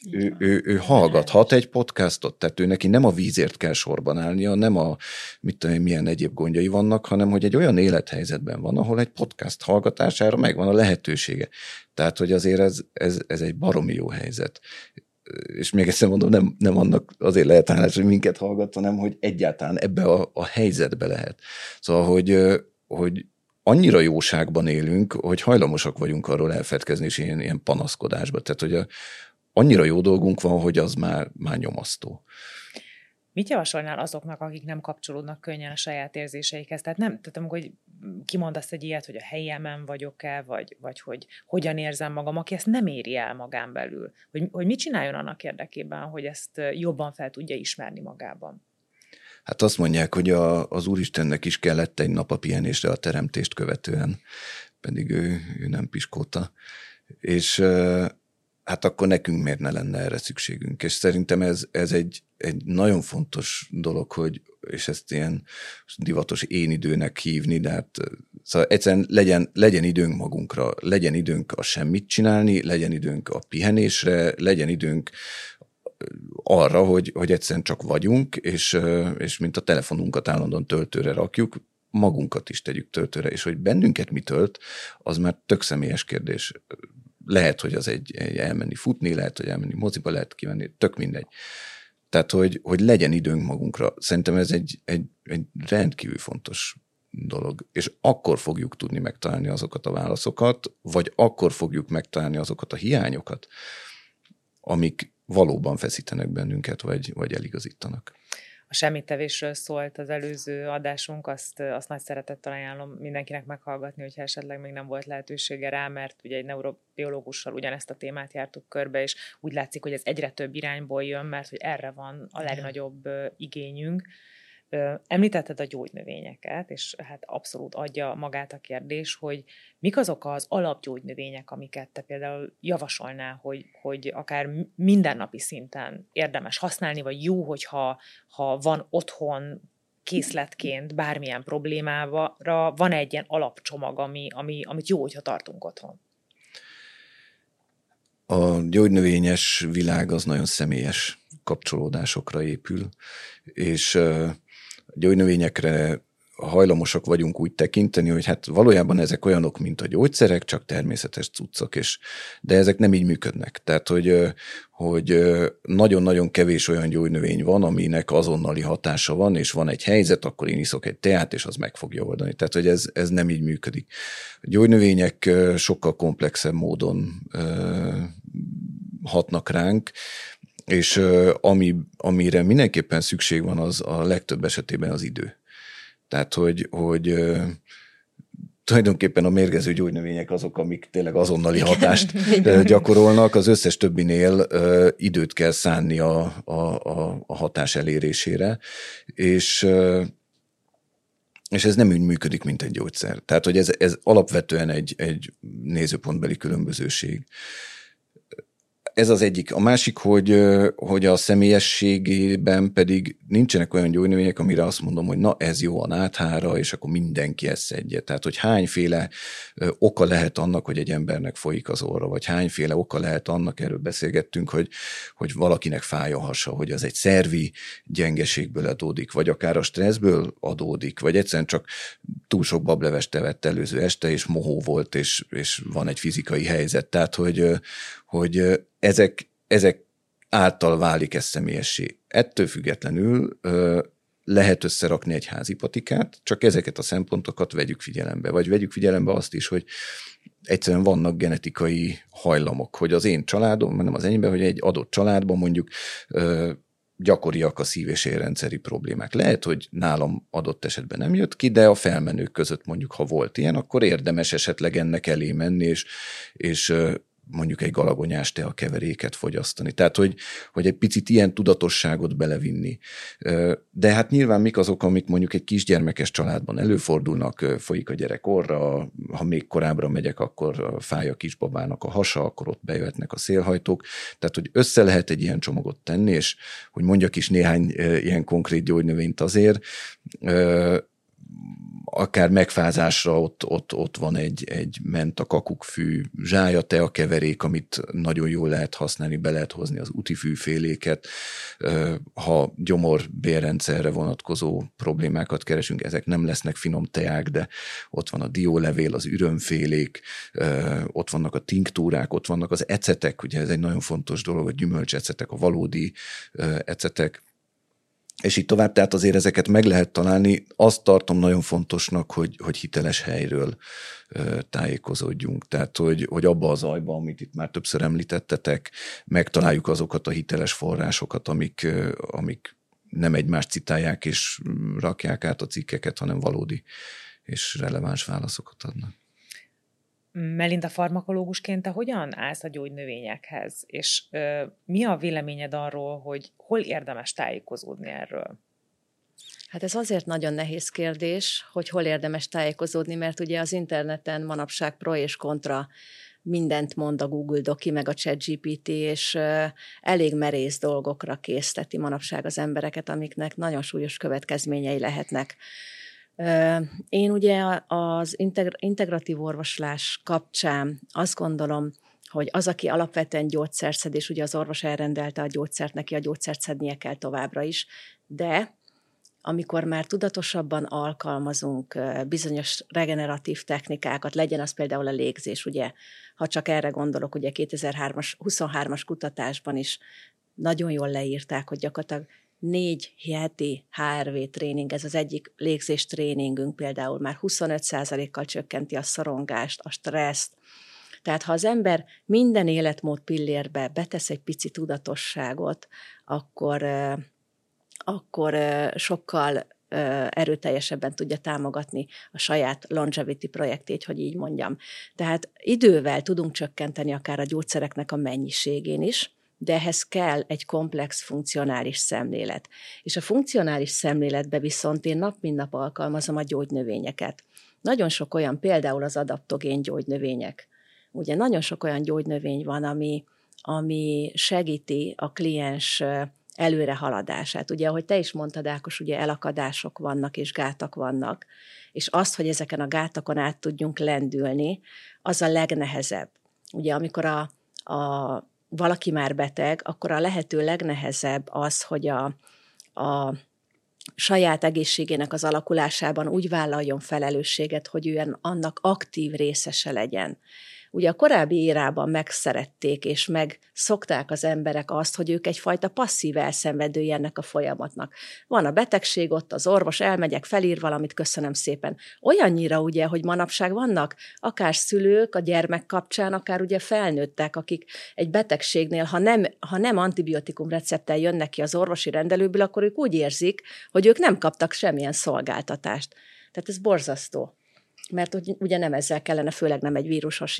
ő hallgathat egy podcastot, tehát ő neki nem a vízért kell sorban állnia, nem a mit tudom, milyen egyéb gondjai vannak, hanem hogy egy olyan élethelyzetben van, ahol egy podcast hallgatására megvan a lehetősége. Tehát, hogy azért ez egy baromi jó helyzet. És még egyszer mondom, nem annak azért lehet állás, hogy minket hallgat, hanem hogy egyáltalán ebbe a helyzetbe lehet. Szóval, hogy annyira jóságban élünk, hogy hajlamosak vagyunk arról elfedkezni, és ilyen panaszkodásba. Tehát, hogy annyira jó dolgunk van, hogy az már nyomasztó. Mit javasolnál azoknak, akik nem kapcsolódnak könnyen a saját érzéseikhez? Tehát amikor kimondasz egy ilyet, hogy a helyemen vagyok-e, vagy hogy hogyan érzem magam, aki ezt nem éri el magán belül. Hogy mit csináljon annak érdekében, hogy ezt jobban fel tudja ismerni magában? Hát azt mondják, hogy az Úristennek is kellett egy nap a pihenésre a teremtést követően, pedig ő nem piskóta. És hát akkor nekünk miért ne lenne erre szükségünk? És szerintem ez egy nagyon fontos dolog, és ezt ilyen divatos én időnek hívni, de hát szóval egyszerűen legyen időnk magunkra, legyen időnk a semmit csinálni, legyen időnk a pihenésre, legyen időnk arra, hogy egyszerűen csak vagyunk, és mint a telefonunkat állandóan töltőre rakjuk, magunkat is tegyük töltőre, és hogy bennünket mi tölt, az már tök személyes kérdés. Lehet, hogy az egy elmenni futni, lehet, hogy elmenni moziba, lehet kimenni, tök mindegy. Tehát, hogy legyen időnk magunkra. Szerintem ez egy rendkívül fontos dolog. És akkor fogjuk tudni megtalálni azokat a válaszokat, vagy akkor fogjuk megtalálni azokat a hiányokat, amik valóban feszítenek bennünket, vagy eligazítanak. A semmittevésről szólt az előző adásunk, azt nagy szeretettel ajánlom mindenkinek meghallgatni, hogyha esetleg még nem volt lehetősége rá, mert ugye egy neurobiológussal ugyanezt a témát jártuk körbe, és úgy látszik, hogy ez egyre több irányból jön, mert hogy erre van a legnagyobb igényünk. Említetted a gyógynövényeket, és hát abszolút adja magát a kérdés, hogy mik azok az alapgyógynövények, amiket te például javasolnál, hogy akár mindennapi szinten érdemes használni, vagy jó, hogyha van otthon készletként bármilyen problémára, van egy ilyen alapcsomag, amit jó, hogyha tartunk otthon. A gyógynövényes világ az nagyon személyes kapcsolódásokra épül, és gyógynövényekre hajlamosak vagyunk úgy tekinteni, hogy hát valójában ezek olyanok, mint a gyógyszerek, csak természetes cuccok, de ezek nem így működnek. Tehát, hogy nagyon-nagyon kevés olyan gyógynövény van, aminek azonnali hatása van, és van egy helyzet, akkor én iszok egy teát, és az meg fogja oldani. Tehát, hogy ez nem így működik. A gyógynövények sokkal komplexebb módon hatnak ránk, és amire mindenképpen szükség van, az a legtöbb esetében az idő. Tehát, hogy tulajdonképpen a mérgező gyógynövények azok, amik tényleg azonnali hatást gyakorolnak, az összes többinél időt kell szánni a hatás elérésére, és ez nem úgy működik, mint egy gyógyszer. Tehát, hogy ez alapvetően egy nézőpontbeli különbözőség. Ez az egyik. A másik, hogy a személyességében pedig nincsenek olyan gyógynövények, amire azt mondom, hogy na ez jó a náthára, és akkor mindenki esz egyet. Tehát, hogy hányféle oka lehet annak, hogy egy embernek folyik az orra, vagy hányféle oka lehet annak, erről beszélgettünk, hogy valakinek fáj a hasa, hogy az egy szervi gyengeségből adódik, vagy akár a stresszből adódik, vagy egyszerűen csak túl sok bablevest evett előző este, és mohó volt, és van egy fizikai helyzet. Tehát, hogy ezek által válik ez személyessé. Ettől függetlenül lehet összerakni egy házi patikát, csak ezeket a szempontokat vegyük figyelembe. Vagy vegyük figyelembe azt is, hogy egyszerűen vannak genetikai hajlamok, hogy az én családom, nem az enyémben, hogy egy adott családban mondjuk gyakoriak a szív- és érrendszeri problémák. Lehet, hogy nálam adott esetben nem jött ki, de a felmenők között mondjuk, ha volt ilyen, akkor érdemes esetleg ennek elé menni, és mondjuk egy galagonyás teakeveréket fogyasztani. Tehát, hogy egy picit ilyen tudatosságot belevinni. De hát nyilván mik azok, amik mondjuk egy kisgyermekes családban előfordulnak, folyik a gyerek orra, ha még korábbra megyek, akkor fáj a kisbabának a hasa, akkor ott bejöhetnek a szélhajtók. Tehát, hogy össze lehet egy ilyen csomagot tenni, és hogy mondjak is néhány ilyen konkrét gyógynövényt azért, akár megfázásra ott van egy menta kakukkfű, zsája teakeverék, amit nagyon jól lehet használni, be lehet hozni az útifűféléket. Ha gyomor-bélrendszerre vonatkozó problémákat keresünk, ezek nem lesznek finom teák, de ott van a diólevél, az ürömfélék, ott vannak a tinktúrák, ott vannak az ecetek, ugye ez egy nagyon fontos dolog, a gyümölcsecetek, a valódi ecetek, és így tovább, tehát azért ezeket meg lehet találni. Azt tartom nagyon fontosnak, hogy hiteles helyről tájékozódjunk. Tehát, hogy abba az zajba, amit itt már többször említettetek, megtaláljuk azokat a hiteles forrásokat, amik nem egymást citálják és rakják át a cikkeket, hanem valódi és releváns válaszokat adnak. Melinda, farmakológusként te hogyan állsz a gyógynövényekhez, és mi a véleményed arról, hogy hol érdemes tájékozódni erről? Hát ez azért nagyon nehéz kérdés, hogy hol érdemes tájékozódni, mert ugye az interneten manapság pro és kontra mindent mond a Google Doki, meg a ChatGPT, és elég merész dolgokra készteti manapság az embereket, amiknek nagyon súlyos következményei lehetnek. Én ugye az integratív orvoslás kapcsán azt gondolom, hogy az, aki alapvetően gyógyszert szed, és ugye az orvos elrendelte a gyógyszert, neki a gyógyszert szednie kell továbbra is, de amikor már tudatosabban alkalmazunk bizonyos regeneratív technikákat, legyen az például a légzés, ugye, ha csak erre gondolok, ugye 2023-as kutatásban is nagyon jól leírták, hogy gyakorlatilag 4 heti HRV tréning, ez az egyik légzés tréningünk például már 25%-kal csökkenti a szorongást, a stresszt. Tehát ha az ember minden életmód pillérbe betesz egy pici tudatosságot, akkor sokkal erőteljesebben tudja támogatni a saját longevity projektét, hogy így mondjam. Tehát idővel tudunk csökkenteni akár a gyógyszereknek a mennyiségén is, de ehhez kell egy komplex funkcionális szemlélet. És a funkcionális szemléletbe viszont én nap mint nap alkalmazom a gyógynövényeket. Nagyon sok olyan, például az adaptogén gyógynövények. Ugye nagyon sok olyan gyógynövény van, ami segíti a kliens előrehaladását. Ugye, ahogy te is mondtad, Ákos, ugye elakadások vannak és gátak vannak, és az, hogy ezeken a gátokon át tudjunk lendülni, az a legnehezebb. Ugye, amikor valaki már beteg, akkor a lehető legnehezebb az, hogy a saját egészségének az alakulásában úgy vállaljon felelősséget, hogy ő annak aktív részese legyen. Ugye a korábbi érában megszerették és megszokták az emberek azt, hogy ők egyfajta passzív elszenvedői ennek a folyamatnak. Van a betegség, ott az orvos, elmegyek, felír valamit, köszönöm szépen. Olyannyira ugye, hogy manapság vannak akár szülők a gyermek kapcsán, akár ugye felnőttek, akik egy betegségnél, ha nem antibiotikum recepttel jönnek ki az orvosi rendelőből, akkor ők úgy érzik, hogy ők nem kaptak semmilyen szolgáltatást. Tehát ez borzasztó. Mert ugye nem ezzel kellene, főleg nem egy vírusos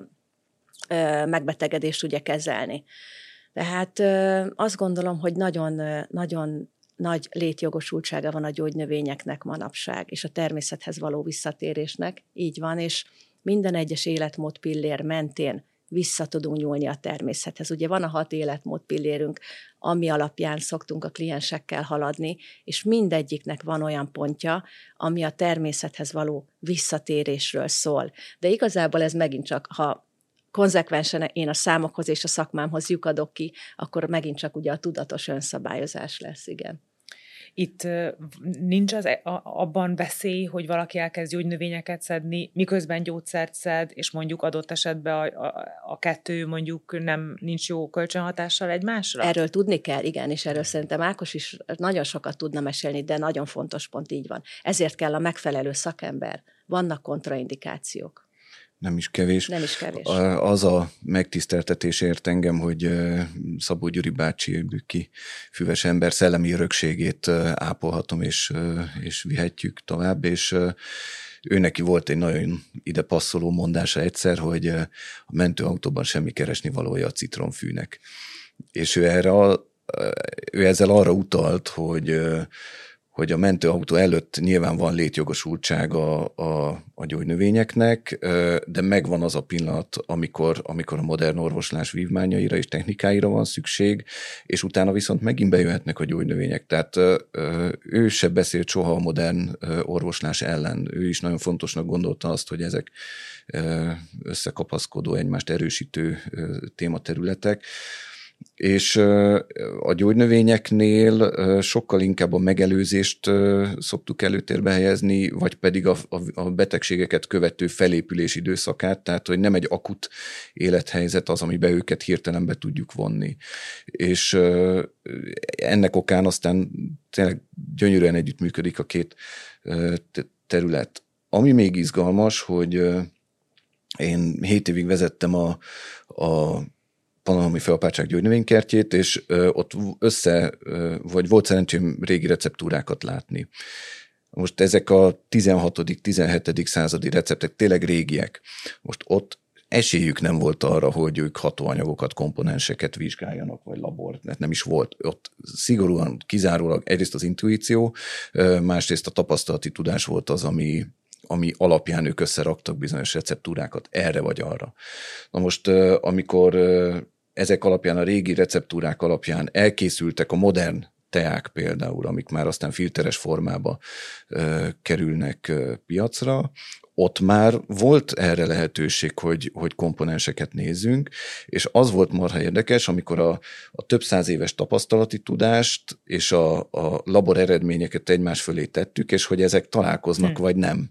megbetegedést ugye kezelni. Tehát azt gondolom, hogy nagyon, nagyon nagy létjogosultsága van a gyógynövényeknek manapság, és a természethez való visszatérésnek, így van, és minden egyes életmód pillér mentén vissza tudunk nyúlni a természethez. Ugye van a 6 életmód pillérünk, ami alapján szoktunk a kliensekkel haladni, és mindegyiknek van olyan pontja, ami a természethez való visszatérésről szól. De igazából ez megint csak, ha konzekvensen én a számokhoz és a szakmámhoz lyukadok ki, akkor megint csak ugye a tudatos önszabályozás lesz, igen. Itt nincs abban veszély, hogy valaki elkezd gyógynövényeket szedni, miközben gyógyszert szed, és mondjuk adott esetben a kettő mondjuk nincs jó kölcsönhatással egymásra? Erről tudni kell, igen, és erről szerintem Ákos is nagyon sokat tudna mesélni, de nagyon fontos pont így van. Ezért kell a megfelelő szakember. Vannak kontraindikációk. Nem is kevés. Nem is kevés. Az a megtiszteltetés ért engem, hogy Szabó Gyuri bácsi bükki füves ember szellemi örökségét ápolhatom, és vihetjük tovább, és ő neki volt egy nagyon ide passzoló mondása egyszer, hogy a mentőautóban semmi keresni valója a citromfűnek. És ő ezzel arra utalt, hogy a mentőautó előtt nyilván van létjogosultsága a gyógynövényeknek, de megvan az a pillanat, amikor a modern orvoslás vívmányaira és technikáira van szükség, és utána viszont megint bejöhetnek a gyógynövények. Tehát ő se beszélt soha a modern orvoslás ellen. Ő is nagyon fontosnak gondolta azt, hogy ezek összekapaszkodó, egymást erősítő tématerületek. És a gyógynövényeknél sokkal inkább a megelőzést szoktuk előtérbe helyezni, vagy pedig a betegségeket követő felépülés időszakát, tehát hogy nem egy akut élethelyzet az, amiben őket hirtelen be tudjuk vonni. És ennek okán aztán tényleg gyönyörűen együttműködik a két terület. Ami még izgalmas, hogy én 7 évig vezettem a Pannonhalmi Főapátság gyógynövénykertjét, és ott volt szerencsém régi receptúrákat látni. Most ezek a 16.-17. századi receptek tényleg régiek. Most ott esélyük nem volt arra, hogy ők hatóanyagokat, komponenseket vizsgáljanak, vagy labort, mert nem is volt. Ott szigorúan kizárólag egyrészt az intuíció, másrészt a tapasztalati tudás volt az, ami alapján ők összeraktak bizonyos receptúrákat erre vagy arra. Na most, amikor ezek alapján, a régi receptúrák alapján elkészültek a modern teák például, amik már aztán filteres formába kerülnek piacra, ott már volt erre lehetőség, hogy komponenseket nézzünk, és az volt marha érdekes, amikor a több száz éves tapasztalati tudást és a labor eredményeket egymás fölé tettük, és hogy ezek találkoznak vagy nem.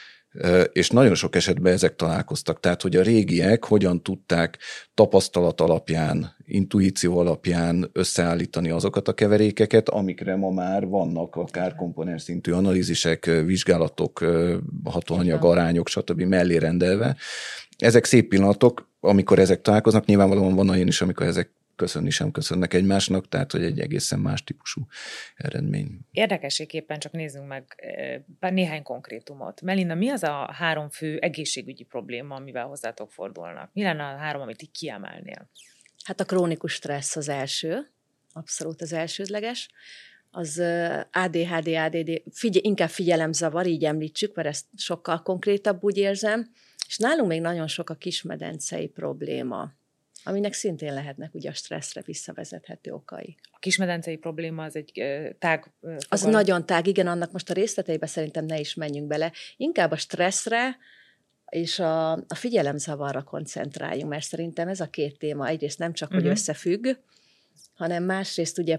És nagyon sok esetben ezek találkoztak. Tehát, hogy a régiek hogyan tudták tapasztalat alapján, intuíció alapján összeállítani azokat a keverékeket, amikre ma már vannak akár komponens szintű analízisek, vizsgálatok, hatóanyag arányok, stb. Mellé rendelve. Ezek szép pillanatok, amikor ezek találkoznak, nyilvánvalóan van olyan is, amikor ezek köszönni sem köszönnek egymásnak, tehát hogy egy egészen más típusú eredmény. Érdekességképpen csak nézzünk meg néhány konkrétumot. Melinda, mi az a 3 fő egészségügyi probléma, amivel hozzátok fordulnak? Mi lenne a 3, amit így kiemelnél? Hát a krónikus stressz az első, abszolút az elsődleges. Az ADHD, ADD, inkább figyelemzavar, így említsük, mert ezt sokkal konkrétabb, úgy érzem. És nálunk még nagyon sok a kismedencei probléma, aminek szintén lehetnek ugye a stresszre visszavezethető okai. A kismedencei probléma az egy tág fogalom? Az nagyon tág, igen, annak most a részleteibe szerintem ne is menjünk bele. Inkább a stresszre és a figyelemzavarra koncentráljunk, mert szerintem ez a 2 téma egyrészt nem csak, hogy összefügg, hanem másrészt ugye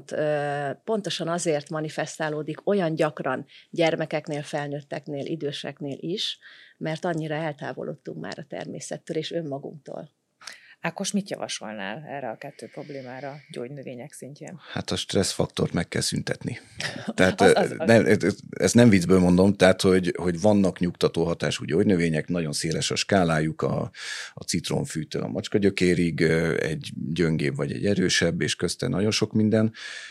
pontosan azért manifestálódik olyan gyakran gyermekeknél, felnőtteknél, időseknél is, mert annyira eltávolodtunk már a természettől és önmagunktól. Ákos, mit javasolnál erre a 2 problémára gyógynövények szintjén? Hát a stresszfaktort meg kell szüntetni. Tehát ezt nem viccből mondom, tehát hogy vannak nyugtató hatású gyógynövények, nagyon széles a skálájuk, a citronfűtől a macskagyökérig, egy gyöngébb vagy egy erősebb, és közte nagyon sok minden,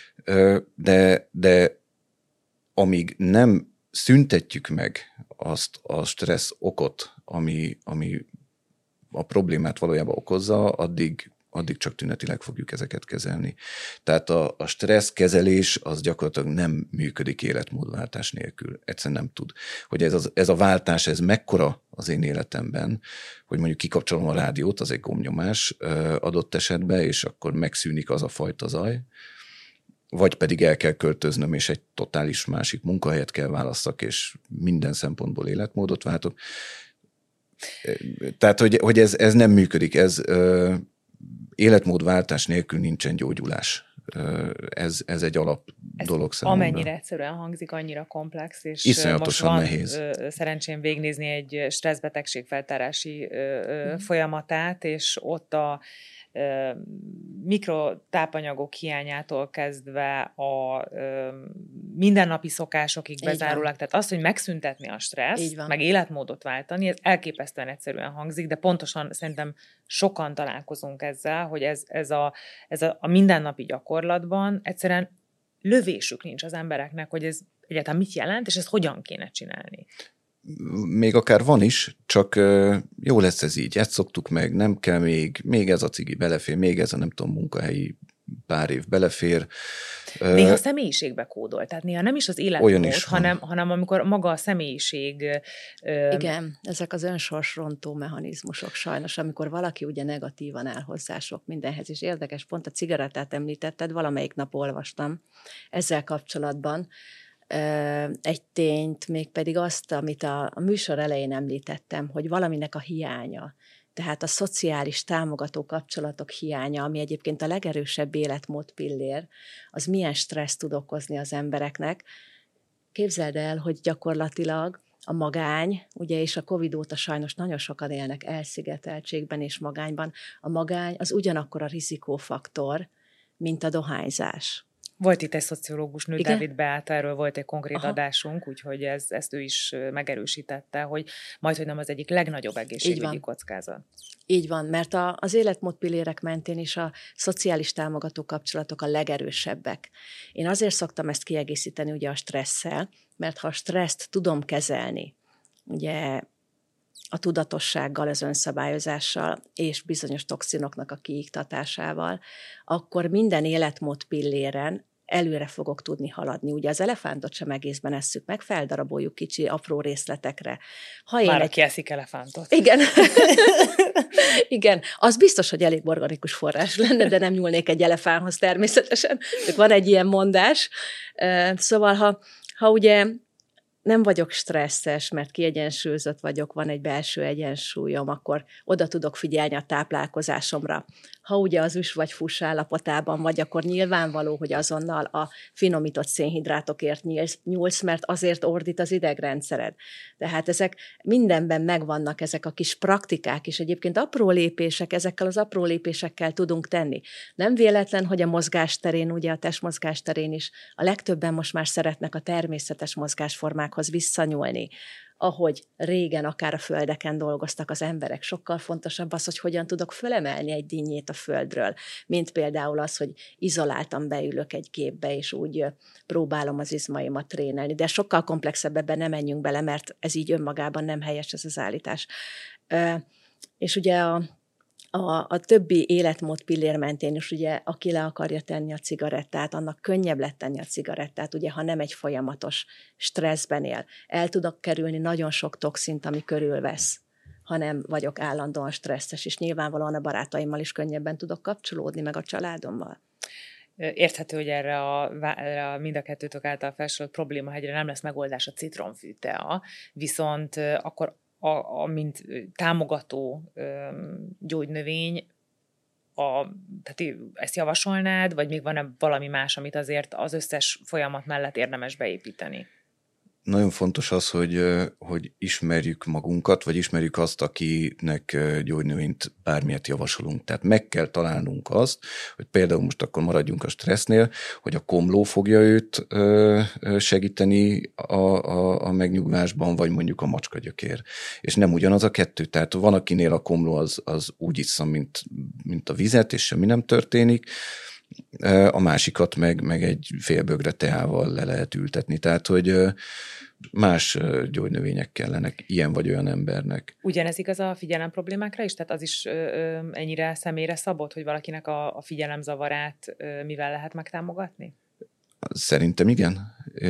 de amíg nem szüntetjük meg azt a stressz okot, ami a problémát valójában okozza, addig csak tünetileg fogjuk ezeket kezelni. Tehát a stressz kezelés az gyakorlatilag nem működik életmódváltás nélkül. Egyszerűen nem tud. Hogy ez a váltás, ez mekkora az én életemben, hogy mondjuk kikapcsolom a rádiót, az egy gombnyomás adott esetben, és akkor megszűnik az a fajta zaj, vagy pedig el kell költöznöm, és egy totális másik munkahelyet kell válasszak, és minden szempontból életmódot váltok. Tehát, hogy ez nem működik, ez életmódváltás nélkül nincsen gyógyulás. Ez egy alap dolog számomra. Amennyire egyszerűen hangzik, annyira komplex, és iszonyatosan most van nehéz. Szerencsém végignézni egy stresszbetegség feltárási folyamatát, és ott a mikrotápanyagok hiányától kezdve a mindennapi szokásokig bezárólag. Tehát az, hogy megszüntetni a stresszt, meg életmódot váltani, ez elképesztően egyszerűen hangzik, de pontosan szerintem sokan találkozunk ezzel, hogy ez a mindennapi gyakorlatban egyszerűen lövésük nincs az embereknek, hogy ez egyáltalán mit jelent, és ezt hogyan kéne csinálni. Még akár van is, csak jó lesz ez így, ezt szoktuk meg, nem kell még ez a cigi belefér, még ez a nem tudom munkahelyi pár év belefér. Néha személyiségbe kódol, tehát néha nem is az életmód, hanem amikor maga a személyiség... Igen, ezek az önsorsrontó mechanizmusok sajnos, amikor valaki ugye negatívan áll hozzá sok mindenhez, és érdekes, pont a cigarettát említetted, valamelyik nap olvastam ezzel kapcsolatban egy tényt, mégpedig azt, amit a műsor elején említettem, hogy valaminek a hiánya, tehát a szociális támogató kapcsolatok hiánya, ami egyébként a legerősebb életmód pillér, az milyen stressz tud okozni az embereknek. Képzeld el, hogy gyakorlatilag a magány, ugye, és a Covid óta sajnos nagyon sokan élnek elszigeteltségben és magányban, a magány az ugyanakkor a rizikófaktor, mint a dohányzás. Volt itt egy szociológus nő, Igen? Dávid Beáta, erről volt egy konkrét adásunk, úgyhogy ezt ő is megerősítette, hogy majdhogy nem az egyik legnagyobb egészségügyi kockázat. Így van, mert az életmódpillérek mentén is a szociális támogató kapcsolatok a legerősebbek. Én azért szoktam ezt kiegészíteni ugye a stresszel, mert ha a stresszt tudom kezelni, ugye a tudatossággal, az önszabályozással és bizonyos toxinoknak a kiiktatásával, akkor minden életmód pilléren előre fogok tudni haladni. Ugye az elefántot sem egészben esszük meg, feldaraboljuk kicsi, apró részletekre. Már aki eszik elefántot. Igen. Igen, az biztos, hogy elég organikus forrás lenne, de nem nyúlnék egy elefánthoz természetesen. Van egy ilyen mondás. Szóval, ha ugye nem vagyok stresszes, mert kiegyensúlyozott vagyok, van egy belső egyensúlyom, akkor oda tudok figyelni a táplálkozásomra. Ha ugye az üs vagy fuss állapotában vagy, akkor nyilvánvaló, hogy azonnal a finomított szénhidrátokért nyúlsz, mert azért ordít az idegrendszered. Tehát ezek mindenben megvannak ezek a kis praktikák, és egyébként apró lépések, ezekkel az apró lépésekkel tudunk tenni. Nem véletlen, hogy a mozgásterén, ugye a testmozgásterén is a legtöbben most már szeretnek a természetes mozgásformákhoz visszanyúlni. Ahogy régen akár a földeken dolgoztak az emberek, sokkal fontosabb az, hogy hogyan tudok fölemelni egy dinnyét a földről, mint például az, hogy izoláltan beülök egy gépbe, és úgy próbálom az izmaimat trénelni. De sokkal komplexebb, ebben nem menjünk bele, mert ez így önmagában nem helyes ez az állítás. És ugye a többi életmód pillér mentén is, ugye, aki le akarja tenni a cigarettát, annak könnyebb lett tenni a cigarettát, ugye, ha nem egy folyamatos stresszben él. El tudok kerülni nagyon sok toxint, ami körülvesz, ha nem vagyok állandóan stresszes, és nyilvánvalóan a barátaimmal is könnyebben tudok kapcsolódni, meg a családommal. Érthető, hogy erre a mind a kettőtök által felsorolt problémahegyre nem lesz megoldás a citromfű-tea, viszont akkor mint támogató gyógynövény, tehát ezt javasolnád, vagy még van-e valami más, amit azért az összes folyamat mellett érdemes beépíteni? Nagyon fontos az, hogy ismerjük magunkat, vagy ismerjük azt, akinek gyógynövényt bármilyet javasolunk. Tehát meg kell találnunk azt, hogy például most akkor maradjunk a stressznél, hogy a komló fogja őt segíteni a megnyugvásban, vagy mondjuk a macskagyökér. És nem ugyanaz a kettő. Tehát van, akinél a komló az úgy iszza, mint a vizet, és semmi nem történik, a másikat meg egy fél bögre teával le lehet ültetni. Tehát, hogy más gyógynövények kellenek ilyen vagy olyan embernek. Ugyanez igaz a figyelem problémákra is? Tehát az is ennyire személyre szabott, hogy valakinek a figyelemzavarát mivel lehet megtámogatni? Szerintem igen.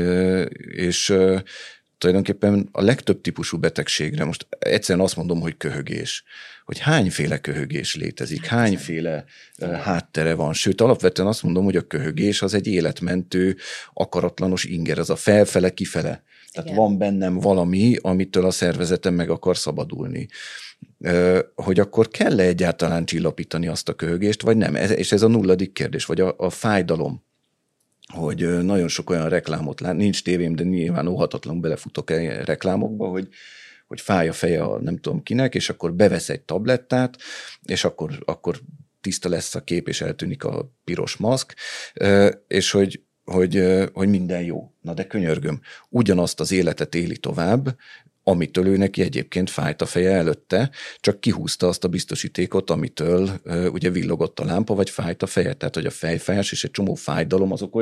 És tulajdonképpen a legtöbb típusú betegségre, most egyszerűen azt mondom, hogy köhögés, hogy hányféle köhögés létezik, hányféle háttere van. Sőt, alapvetően azt mondom, hogy a köhögés az egy életmentő, akaratlanos inger, az a felfele, kifele. Tehát igen. Van bennem valami, amitől a szervezetem meg akar szabadulni. Hogy akkor kell-e egyáltalán csillapítani azt a köhögést, vagy nem? És ez a nulladik kérdés, vagy a fájdalom. Hogy nagyon sok olyan reklámot lát, nincs tévém, de nyilván óhatatlanul belefutok reklámokba, hogy fáj a feje a nem tudom kinek, és akkor bevesz egy tablettát, és akkor tiszta lesz a kép, és eltűnik a piros maszk, és hogy minden jó. Na de könyörgöm, ugyanazt az életet éli tovább, amitől ő neki egyébként fájt a feje előtte, csak kihúzta azt a biztosítékot, amitől ugye villogott a lámpa, vagy fájt a feje. Tehát, hogy a fejfájás és egy csomó fájdalom, azok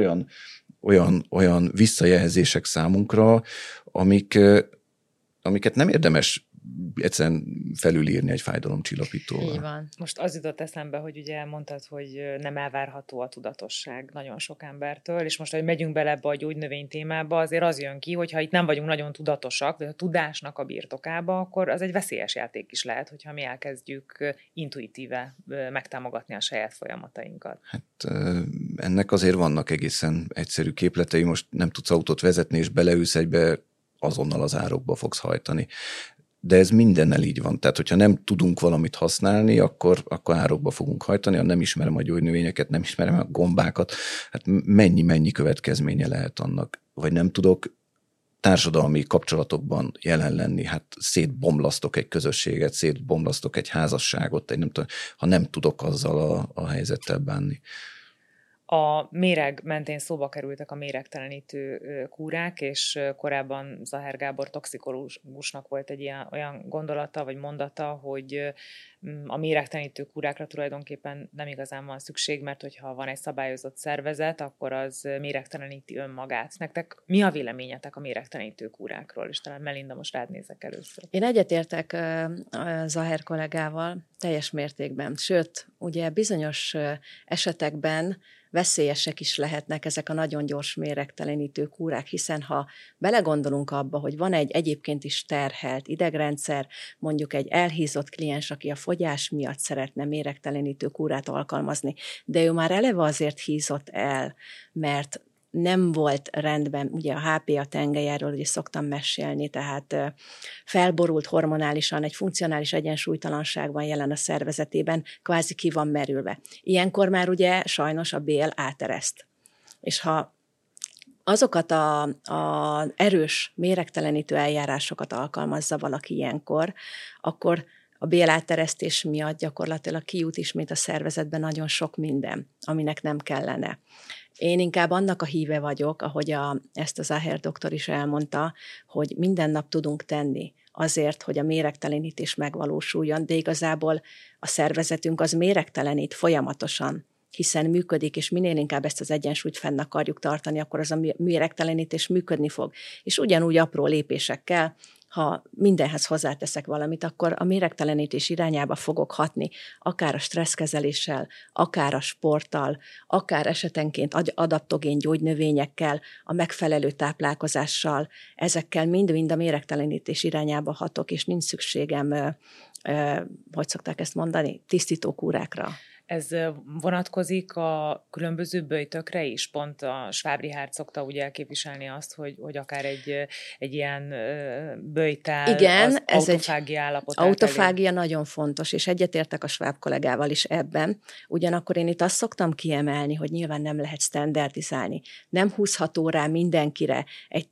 olyan visszajelzések számunkra, amiket nem érdemes egyszerűen felülírni egy fájdalomcsillapítóval. Így van. Most az jutott eszembe, hogy ugye mondtad, hogy nem elvárható a tudatosság nagyon sok embertől, és most, hogy megyünk bele ebbe a gyógynövény témába, azért az jön ki, hogyha itt nem vagyunk nagyon tudatosak, vagy a tudásnak a birtokába, akkor az egy veszélyes játék is lehet, hogyha mi elkezdjük intuitíve megtámogatni a saját folyamatainkat. Hát ennek azért vannak egészen egyszerű képletei, most nem tudsz autót vezetni, és beleülsz egybe, azonnal az árokba fogsz hajtani. De ez mindennel így van. Tehát, hogyha nem tudunk valamit használni, akkor árokba fogunk hajtani. Ha nem ismerem a gyógynövényeket, nem ismerem a gombákat, hát mennyi következménye lehet annak. Vagy nem tudok társadalmi kapcsolatokban jelen lenni, hát szétbomlasztok egy közösséget, szétbomlasztok egy házasságot, ha nem tudok azzal a helyzettel bánni. A méreg mentén szóba kerültek a méregtelenítő kúrák, és korábban Zahár Gábor toxikológusnak volt egy olyan gondolata, vagy mondata, hogy a méregtelenítő kúrákra tulajdonképpen nem igazán van szükség, mert hogyha van egy szabályozott szervezet, akkor az méregteleníti önmagát. Nektek mi a véleményetek a méregtelenítő kúrákról? És talán Melinda, most rád nézek először. Én egyetértek Zahár kollégával teljes mértékben. Sőt, ugye bizonyos esetekben veszélyesek is lehetnek ezek a nagyon gyors méregtelenítő kúrák, hiszen ha belegondolunk abba, hogy van egy egyébként is terhelt idegrendszer, mondjuk egy elhízott kliens, aki a fogyás miatt szeretne méregtelenítő kúrát alkalmazni, de ő már eleve azért hízott el, mert nem volt rendben, ugye a HPA tengelyéről ugye szoktam mesélni, tehát felborult hormonálisan, egy funkcionális egyensúlytalanság van jelen a szervezetében, kvázi ki van merülve. Ilyenkor már ugye sajnos a bél átereszt. És ha azokat a erős méregtelenítő eljárásokat alkalmazza valaki ilyenkor, akkor a béláteresztés miatt gyakorlatilag kijut ismét a szervezetben nagyon sok minden, aminek nem kellene. Én inkább annak a híve vagyok, ahogy ezt a Zahár doktor is elmondta, hogy minden nap tudunk tenni azért, hogy a méregtelenítés megvalósuljon, de igazából a szervezetünk az méregtelenít folyamatosan, hiszen működik, és minél inkább ezt az egyensúlyt fenn akarjuk tartani, akkor az a méregtelenítés működni fog. És ugyanúgy apró lépésekkel, ha mindenhez hozzáteszek valamit, akkor a méregtelenítés irányába fogok hatni, akár a stresszkezeléssel, akár a sporttal, akár esetenként adaptogén gyógynövényekkel, a megfelelő táplálkozással, ezekkel mind-mind a méregtelenítés irányába hatok, és nincs szükségem, hogy szokták ezt mondani, tisztítókúrákra. Ez vonatkozik a különböző böjtökre is? Pont a Schwab-Richard szokta ugye képviselni azt, hogy akár egy ilyen böjtel, igen, az ez autofágia állapot. Autofágia nagyon fontos, és egyetértek a Schwab kollégával is ebben. Ugyanakkor én itt azt szoktam kiemelni, hogy nyilván nem lehet standardizálni. Nem húzható rá mindenkire egy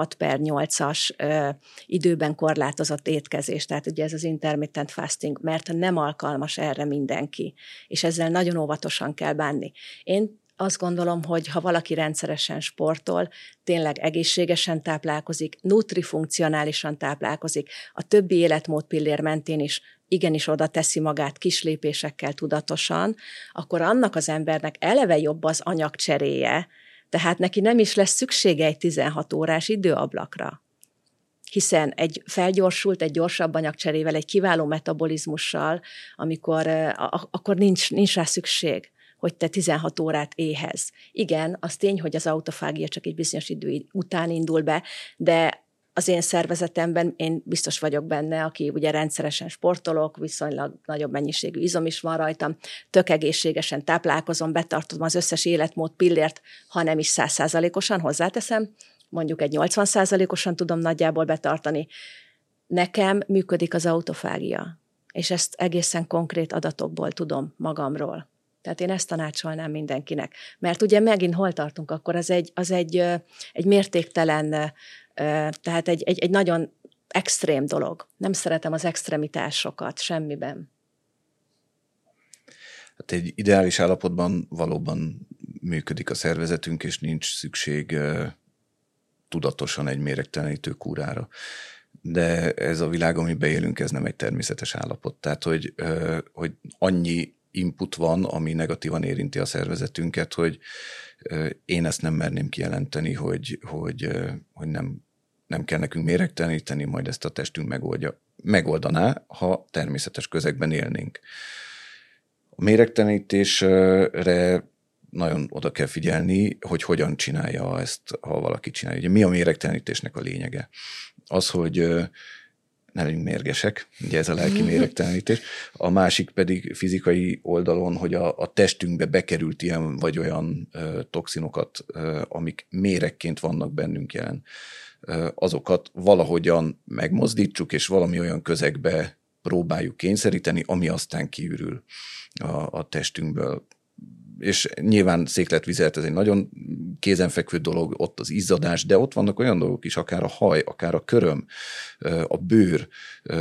16/8-as időben korlátozott étkezés, tehát ugye ez az intermittent fasting, mert nem alkalmas erre mindenki, és ezzel nagyon óvatosan kell bánni. Én azt gondolom, hogy ha valaki rendszeresen sportol, tényleg egészségesen táplálkozik, nutrifunkcionálisan táplálkozik, a többi életmód pillér mentén is igenis oda teszi magát kis lépésekkel tudatosan, akkor annak az embernek eleve jobb az anyagcseréje, tehát neki nem is lesz szüksége egy 16 órás időablakra. Hiszen egy felgyorsult, egy gyorsabb anyagcserével, egy kiváló metabolizmussal, akkor nincs rá szükség, hogy te 16 órát éhez. Igen, az tény, hogy az autofágia csak egy bizonyos idő után indul be, de az én szervezetemben én biztos vagyok benne, aki ugye rendszeresen sportolok, viszonylag nagyobb mennyiségű izom is van rajtam, tök egészségesen táplálkozom, betartom az összes életmód pillért, ha nem is 100%-osan hozzáteszem, mondjuk egy 80%-osan tudom nagyjából betartani. Nekem működik az autofágia, és ezt egészen konkrét adatokból tudom magamról. Tehát én ezt tanácsolnám mindenkinek. Mert ugye megint hol tartunk, akkor az egy mértéktelen, tehát egy nagyon extrém dolog. Nem szeretem az extremitásokat semmiben. Hát egy ideális állapotban valóban működik a szervezetünk, és nincs szükség tudatosan egy méregtelenítő kúrára. De ez a világ, amiben élünk, ez nem egy természetes állapot. Tehát, hogy annyi input van, ami negatívan érinti a szervezetünket, hogy én ezt nem merném kijelenteni, hogy nem kell nekünk méregteleníteni, majd ezt a testünk megoldja. megoldaná, ha természetes közegben élnénk. A méregtelenítésre nagyon oda kell figyelni, hogy hogyan csinálja ezt, ha valaki csinálja. Ugye mi a méregtelenítésnek a lényege? Az, hogy ne legyünk mérgesek, ugye ez a lelki méregtelenítés. A másik pedig fizikai oldalon, hogy a testünkbe bekerült ilyen vagy olyan toxinokat, amik méregként vannak bennünk jelen, azokat valahogyan megmozdítsuk, és valami olyan közegbe próbáljuk kényszeríteni, ami aztán kiürül a testünkből. És nyilván székletvizelet, ez egy nagyon kézenfekvő dolog, ott az izzadás, de ott vannak olyan dolgok is, akár a haj, akár a köröm, a bőr,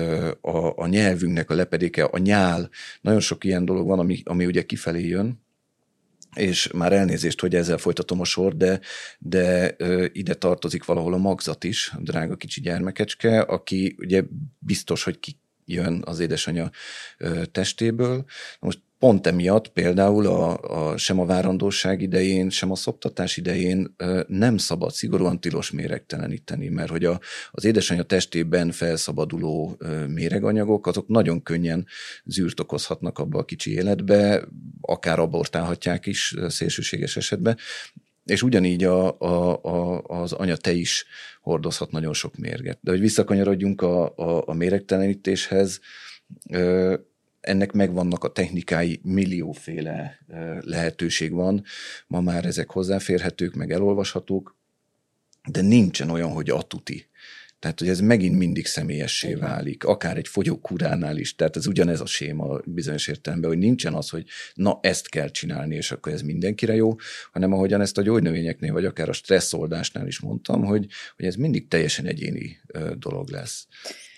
a nyelvünknek a lepedéke, a nyál, nagyon sok ilyen dolog van, ami ugye kifelé jön, és már elnézést, hogy ezzel folytatom a sor, de ide tartozik valahol a magzat is, a drága kicsi gyermekecske, aki ugye biztos, hogy kijön az édesanyja testéből. Most pont emiatt például sem a várandóság idején, sem a szoptatás idején nem szabad szigorúan tilos méregteleníteni, mert hogy az édesanyja testében felszabaduló méreganyagok, azok nagyon könnyen zűrt okozhatnak abba a kicsi életbe, akár abortálhatják is szélsőséges esetben, és ugyanígy az anya is hordozhat nagyon sok mérget. De hogy visszakanyarodjunk a méregtelenítéshez, ennek megvannak a technikái, millióféle lehetőség van, ma már ezek hozzáférhetők, meg elolvashatók, de nincsen olyan, hogy a tuti. Tehát, hogy ez megint mindig személyessé válik, akár egy fogyókúránál is, tehát ez ugyanez a séma bizonyos értelemben, hogy nincsen az, hogy na ezt kell csinálni, és akkor ez mindenkire jó, hanem ahogyan ezt a gyógynövényeknél, vagy akár a stresszoldásnál is mondtam, hogy ez mindig teljesen egyéni dolog lesz.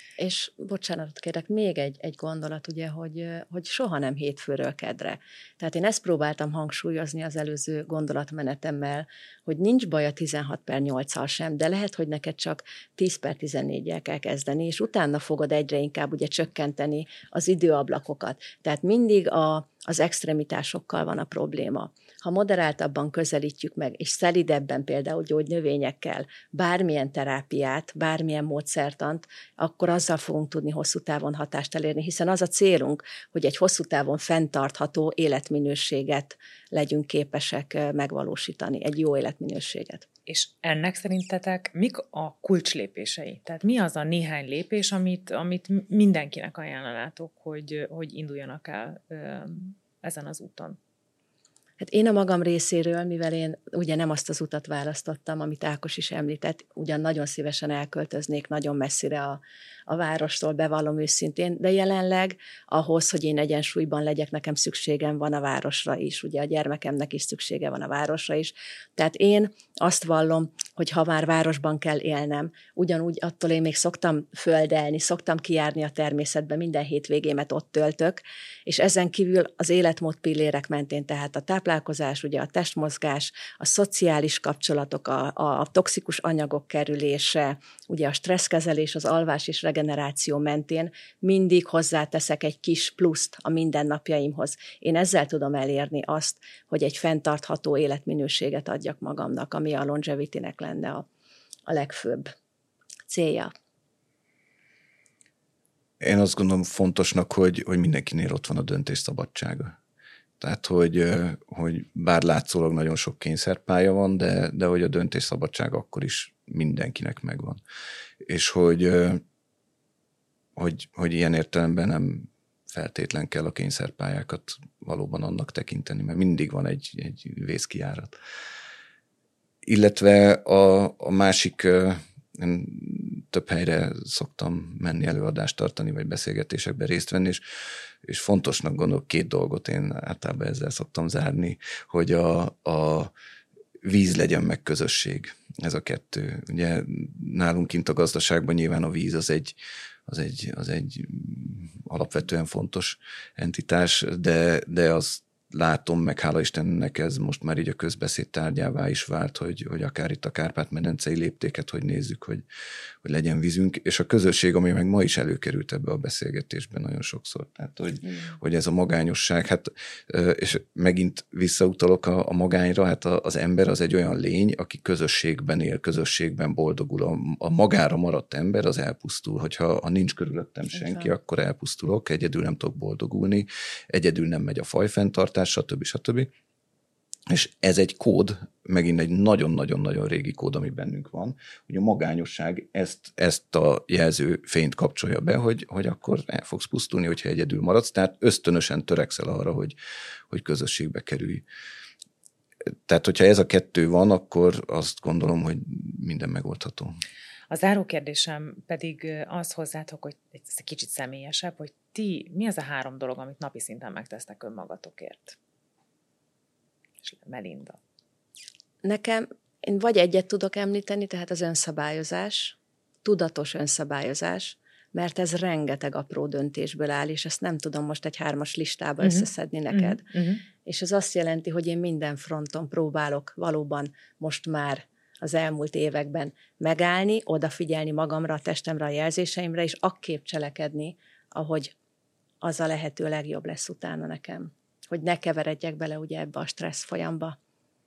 És bocsánatot kérek, még egy gondolat, ugye, hogy soha nem hétfőről kedre. Tehát én ezt próbáltam hangsúlyozni az előző gondolatmenetemmel, hogy nincs baj a 16/8-al sem, de lehet, hogy neked csak 10/14-jel kell kezdeni, és utána fogod egyre inkább ugye csökkenteni az időablakokat. Tehát mindig az extremitásokkal van a probléma. Ha moderáltabban közelítjük meg, és szelidebben például gyógynövényekkel bármilyen terápiát, bármilyen módszertant, akkor azzal fogunk tudni hosszú távon hatást elérni, hiszen az a célunk, hogy egy hosszú távon fenntartható életminőséget legyünk képesek megvalósítani, egy jó életminőséget. És ennek szerintetek mik a kulcslépései? Tehát mi az a néhány lépés, amit mindenkinek ajánlanátok, hogy induljanak el ezen az úton? Hát én a magam részéről, mivel én ugye nem azt az utat választottam, amit Ákos is említett, ugyan nagyon szívesen elköltöznék nagyon messzire a várostól, bevallom őszintén, de jelenleg ahhoz, hogy én egyensúlyban legyek, nekem szükségem van a városra is, ugye a gyermekemnek is szüksége van a városra is. Tehát én azt vallom, hogy ha már városban kell élnem, ugyanúgy attól én még szoktam földelni, szoktam kijárni a természetbe, minden hétvégémet ott töltök, és ezen kívül az életmód pillérek mentén, tehát a táplálkozás, ugye a testmozgás, a szociális kapcsolatok, a toxikus anyagok kerülése, ugye a stresszkezelés, az alvás és regeneráció mentén mindig hozzáteszek egy kis pluszt a mindennapjaimhoz. Én ezzel tudom elérni azt, hogy egy fenntartható életminőséget adjak magamnak, ami a longevity-nek lenne a legfőbb célja. Én azt gondolom fontosnak, hogy mindenkinél ott van a döntés szabadsága. Tehát, hogy bár látszólag nagyon sok kényszerpálya van, de hogy a döntés szabadsága akkor is mindenkinek megvan. És hogy ilyen értelemben nem feltétlen kell a kényszerpályákat valóban annak tekinteni, mert mindig van egy vészkijárat. Illetve a másik, én több helyre szoktam menni előadást tartani, vagy beszélgetésekben részt venni, és fontosnak gondolok 2 dolgot, én általában ezzel szoktam zárni, hogy a víz legyen meg közösség, ez a 2. Ugye nálunk kint a gazdaságban nyilván a víz az egy alapvetően fontos entitás, de az látom, meg hála Istennek ez most már így a közbeszéd tárgyává is vált, hogy akár itt a Kárpát-medencei léptéket, hogy nézzük, hogy legyen vízünk, és a közösség, ami meg ma is előkerült ebbe a beszélgetésben nagyon sokszor. Tehát, hogy ez a magányosság, hát, és megint visszautalok a magányra, hát az ember az egy olyan lény, aki közösségben él, közösségben boldogul. A magára maradt ember az elpusztul, hogyha nincs körülöttem senki, akkor elpusztulok, egyedül nem tudok boldogulni, egyedül nem megy a fajfenntartás, stb. És ez egy kód, megint egy nagyon-nagyon-nagyon régi kód, ami bennünk van, hogy a magányosság ezt a jelzőfényt kapcsolja be, hogy akkor el fogsz pusztulni, hogyha egyedül maradsz, tehát ösztönösen törekszel arra, hogy közösségbe kerülj. Tehát, hogyha ez a kettő van, akkor azt gondolom, hogy minden megoldható. A záró kérdésem pedig az hozzátok, hogy ez egy kicsit személyesebb, hogy ti, mi az a 3 dolog, amit napi szinten megtesztek önmagatokért? És Melinda. Nekem, én vagy egyet tudok említeni, tehát az önszabályozás, tudatos önszabályozás, mert ez rengeteg apró döntésből áll, és ezt nem tudom most egy 3-as listába összeszedni neked. És ez azt jelenti, hogy én minden fronton próbálok valóban most már az elmúlt években megállni, odafigyelni magamra, a testemre, a jelzéseimre, és akképp cselekedni, ahogy az a lehető legjobb lesz utána nekem. Hogy ne keveredjek bele ugye ebbe a stressz folyamba.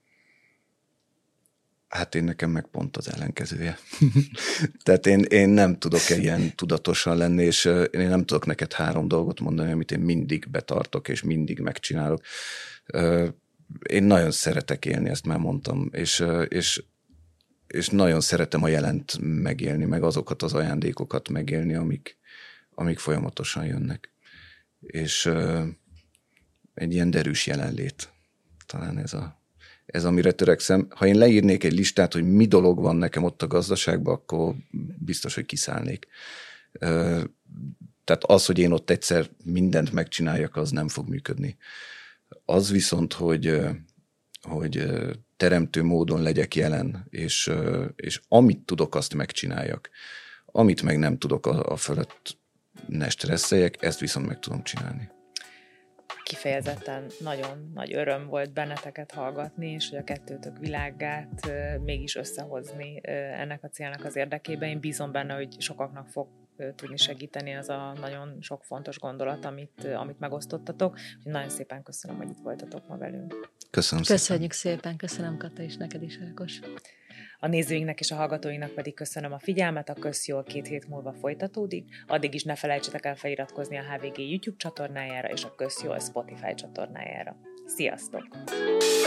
Hát nekem meg pont az ellenkezője. Tehát én nem tudok ilyen tudatosan lenni, és én nem tudok neked 3 dolgot mondani, amit én mindig betartok, és mindig megcsinálok. Én nagyon szeretek élni, ezt már mondtam, és nagyon szeretem a jelent megélni, meg azokat az ajándékokat megélni, amik folyamatosan jönnek. És egy ilyen derűs jelenlét. Talán ez amire törekszem. Ha én leírnék egy listát, hogy mi dolog van nekem ott a gazdaságban, akkor biztos, hogy kiszállnék. Tehát az, hogy én ott egyszer mindent megcsináljak, az nem fog működni. Az viszont, hogy teremtő módon legyek jelen, és amit tudok, azt megcsináljak. Amit meg nem tudok, a fölött ne stresszeljek, ezt viszont meg tudom csinálni. Kifejezetten nagyon nagy öröm volt benneteket hallgatni, és hogy a kettőtök világát mégis összehozni ennek a célnak az érdekében. Én bízom benne, hogy sokaknak fog tudni segíteni az a nagyon sok fontos gondolat, amit megosztottatok. Úgyhogy nagyon szépen köszönöm, hogy itt voltatok ma velünk. Köszönjük szépen, köszönöm Kata, és neked is, Ákos. A nézőinknek és a hallgatóinknak pedig köszönöm a figyelmet, a Közjól 2 hét múlva folytatódik. Addig is ne felejtsetek el feliratkozni a HVG YouTube csatornájára és a Közjól Spotify csatornájára. Sziasztok!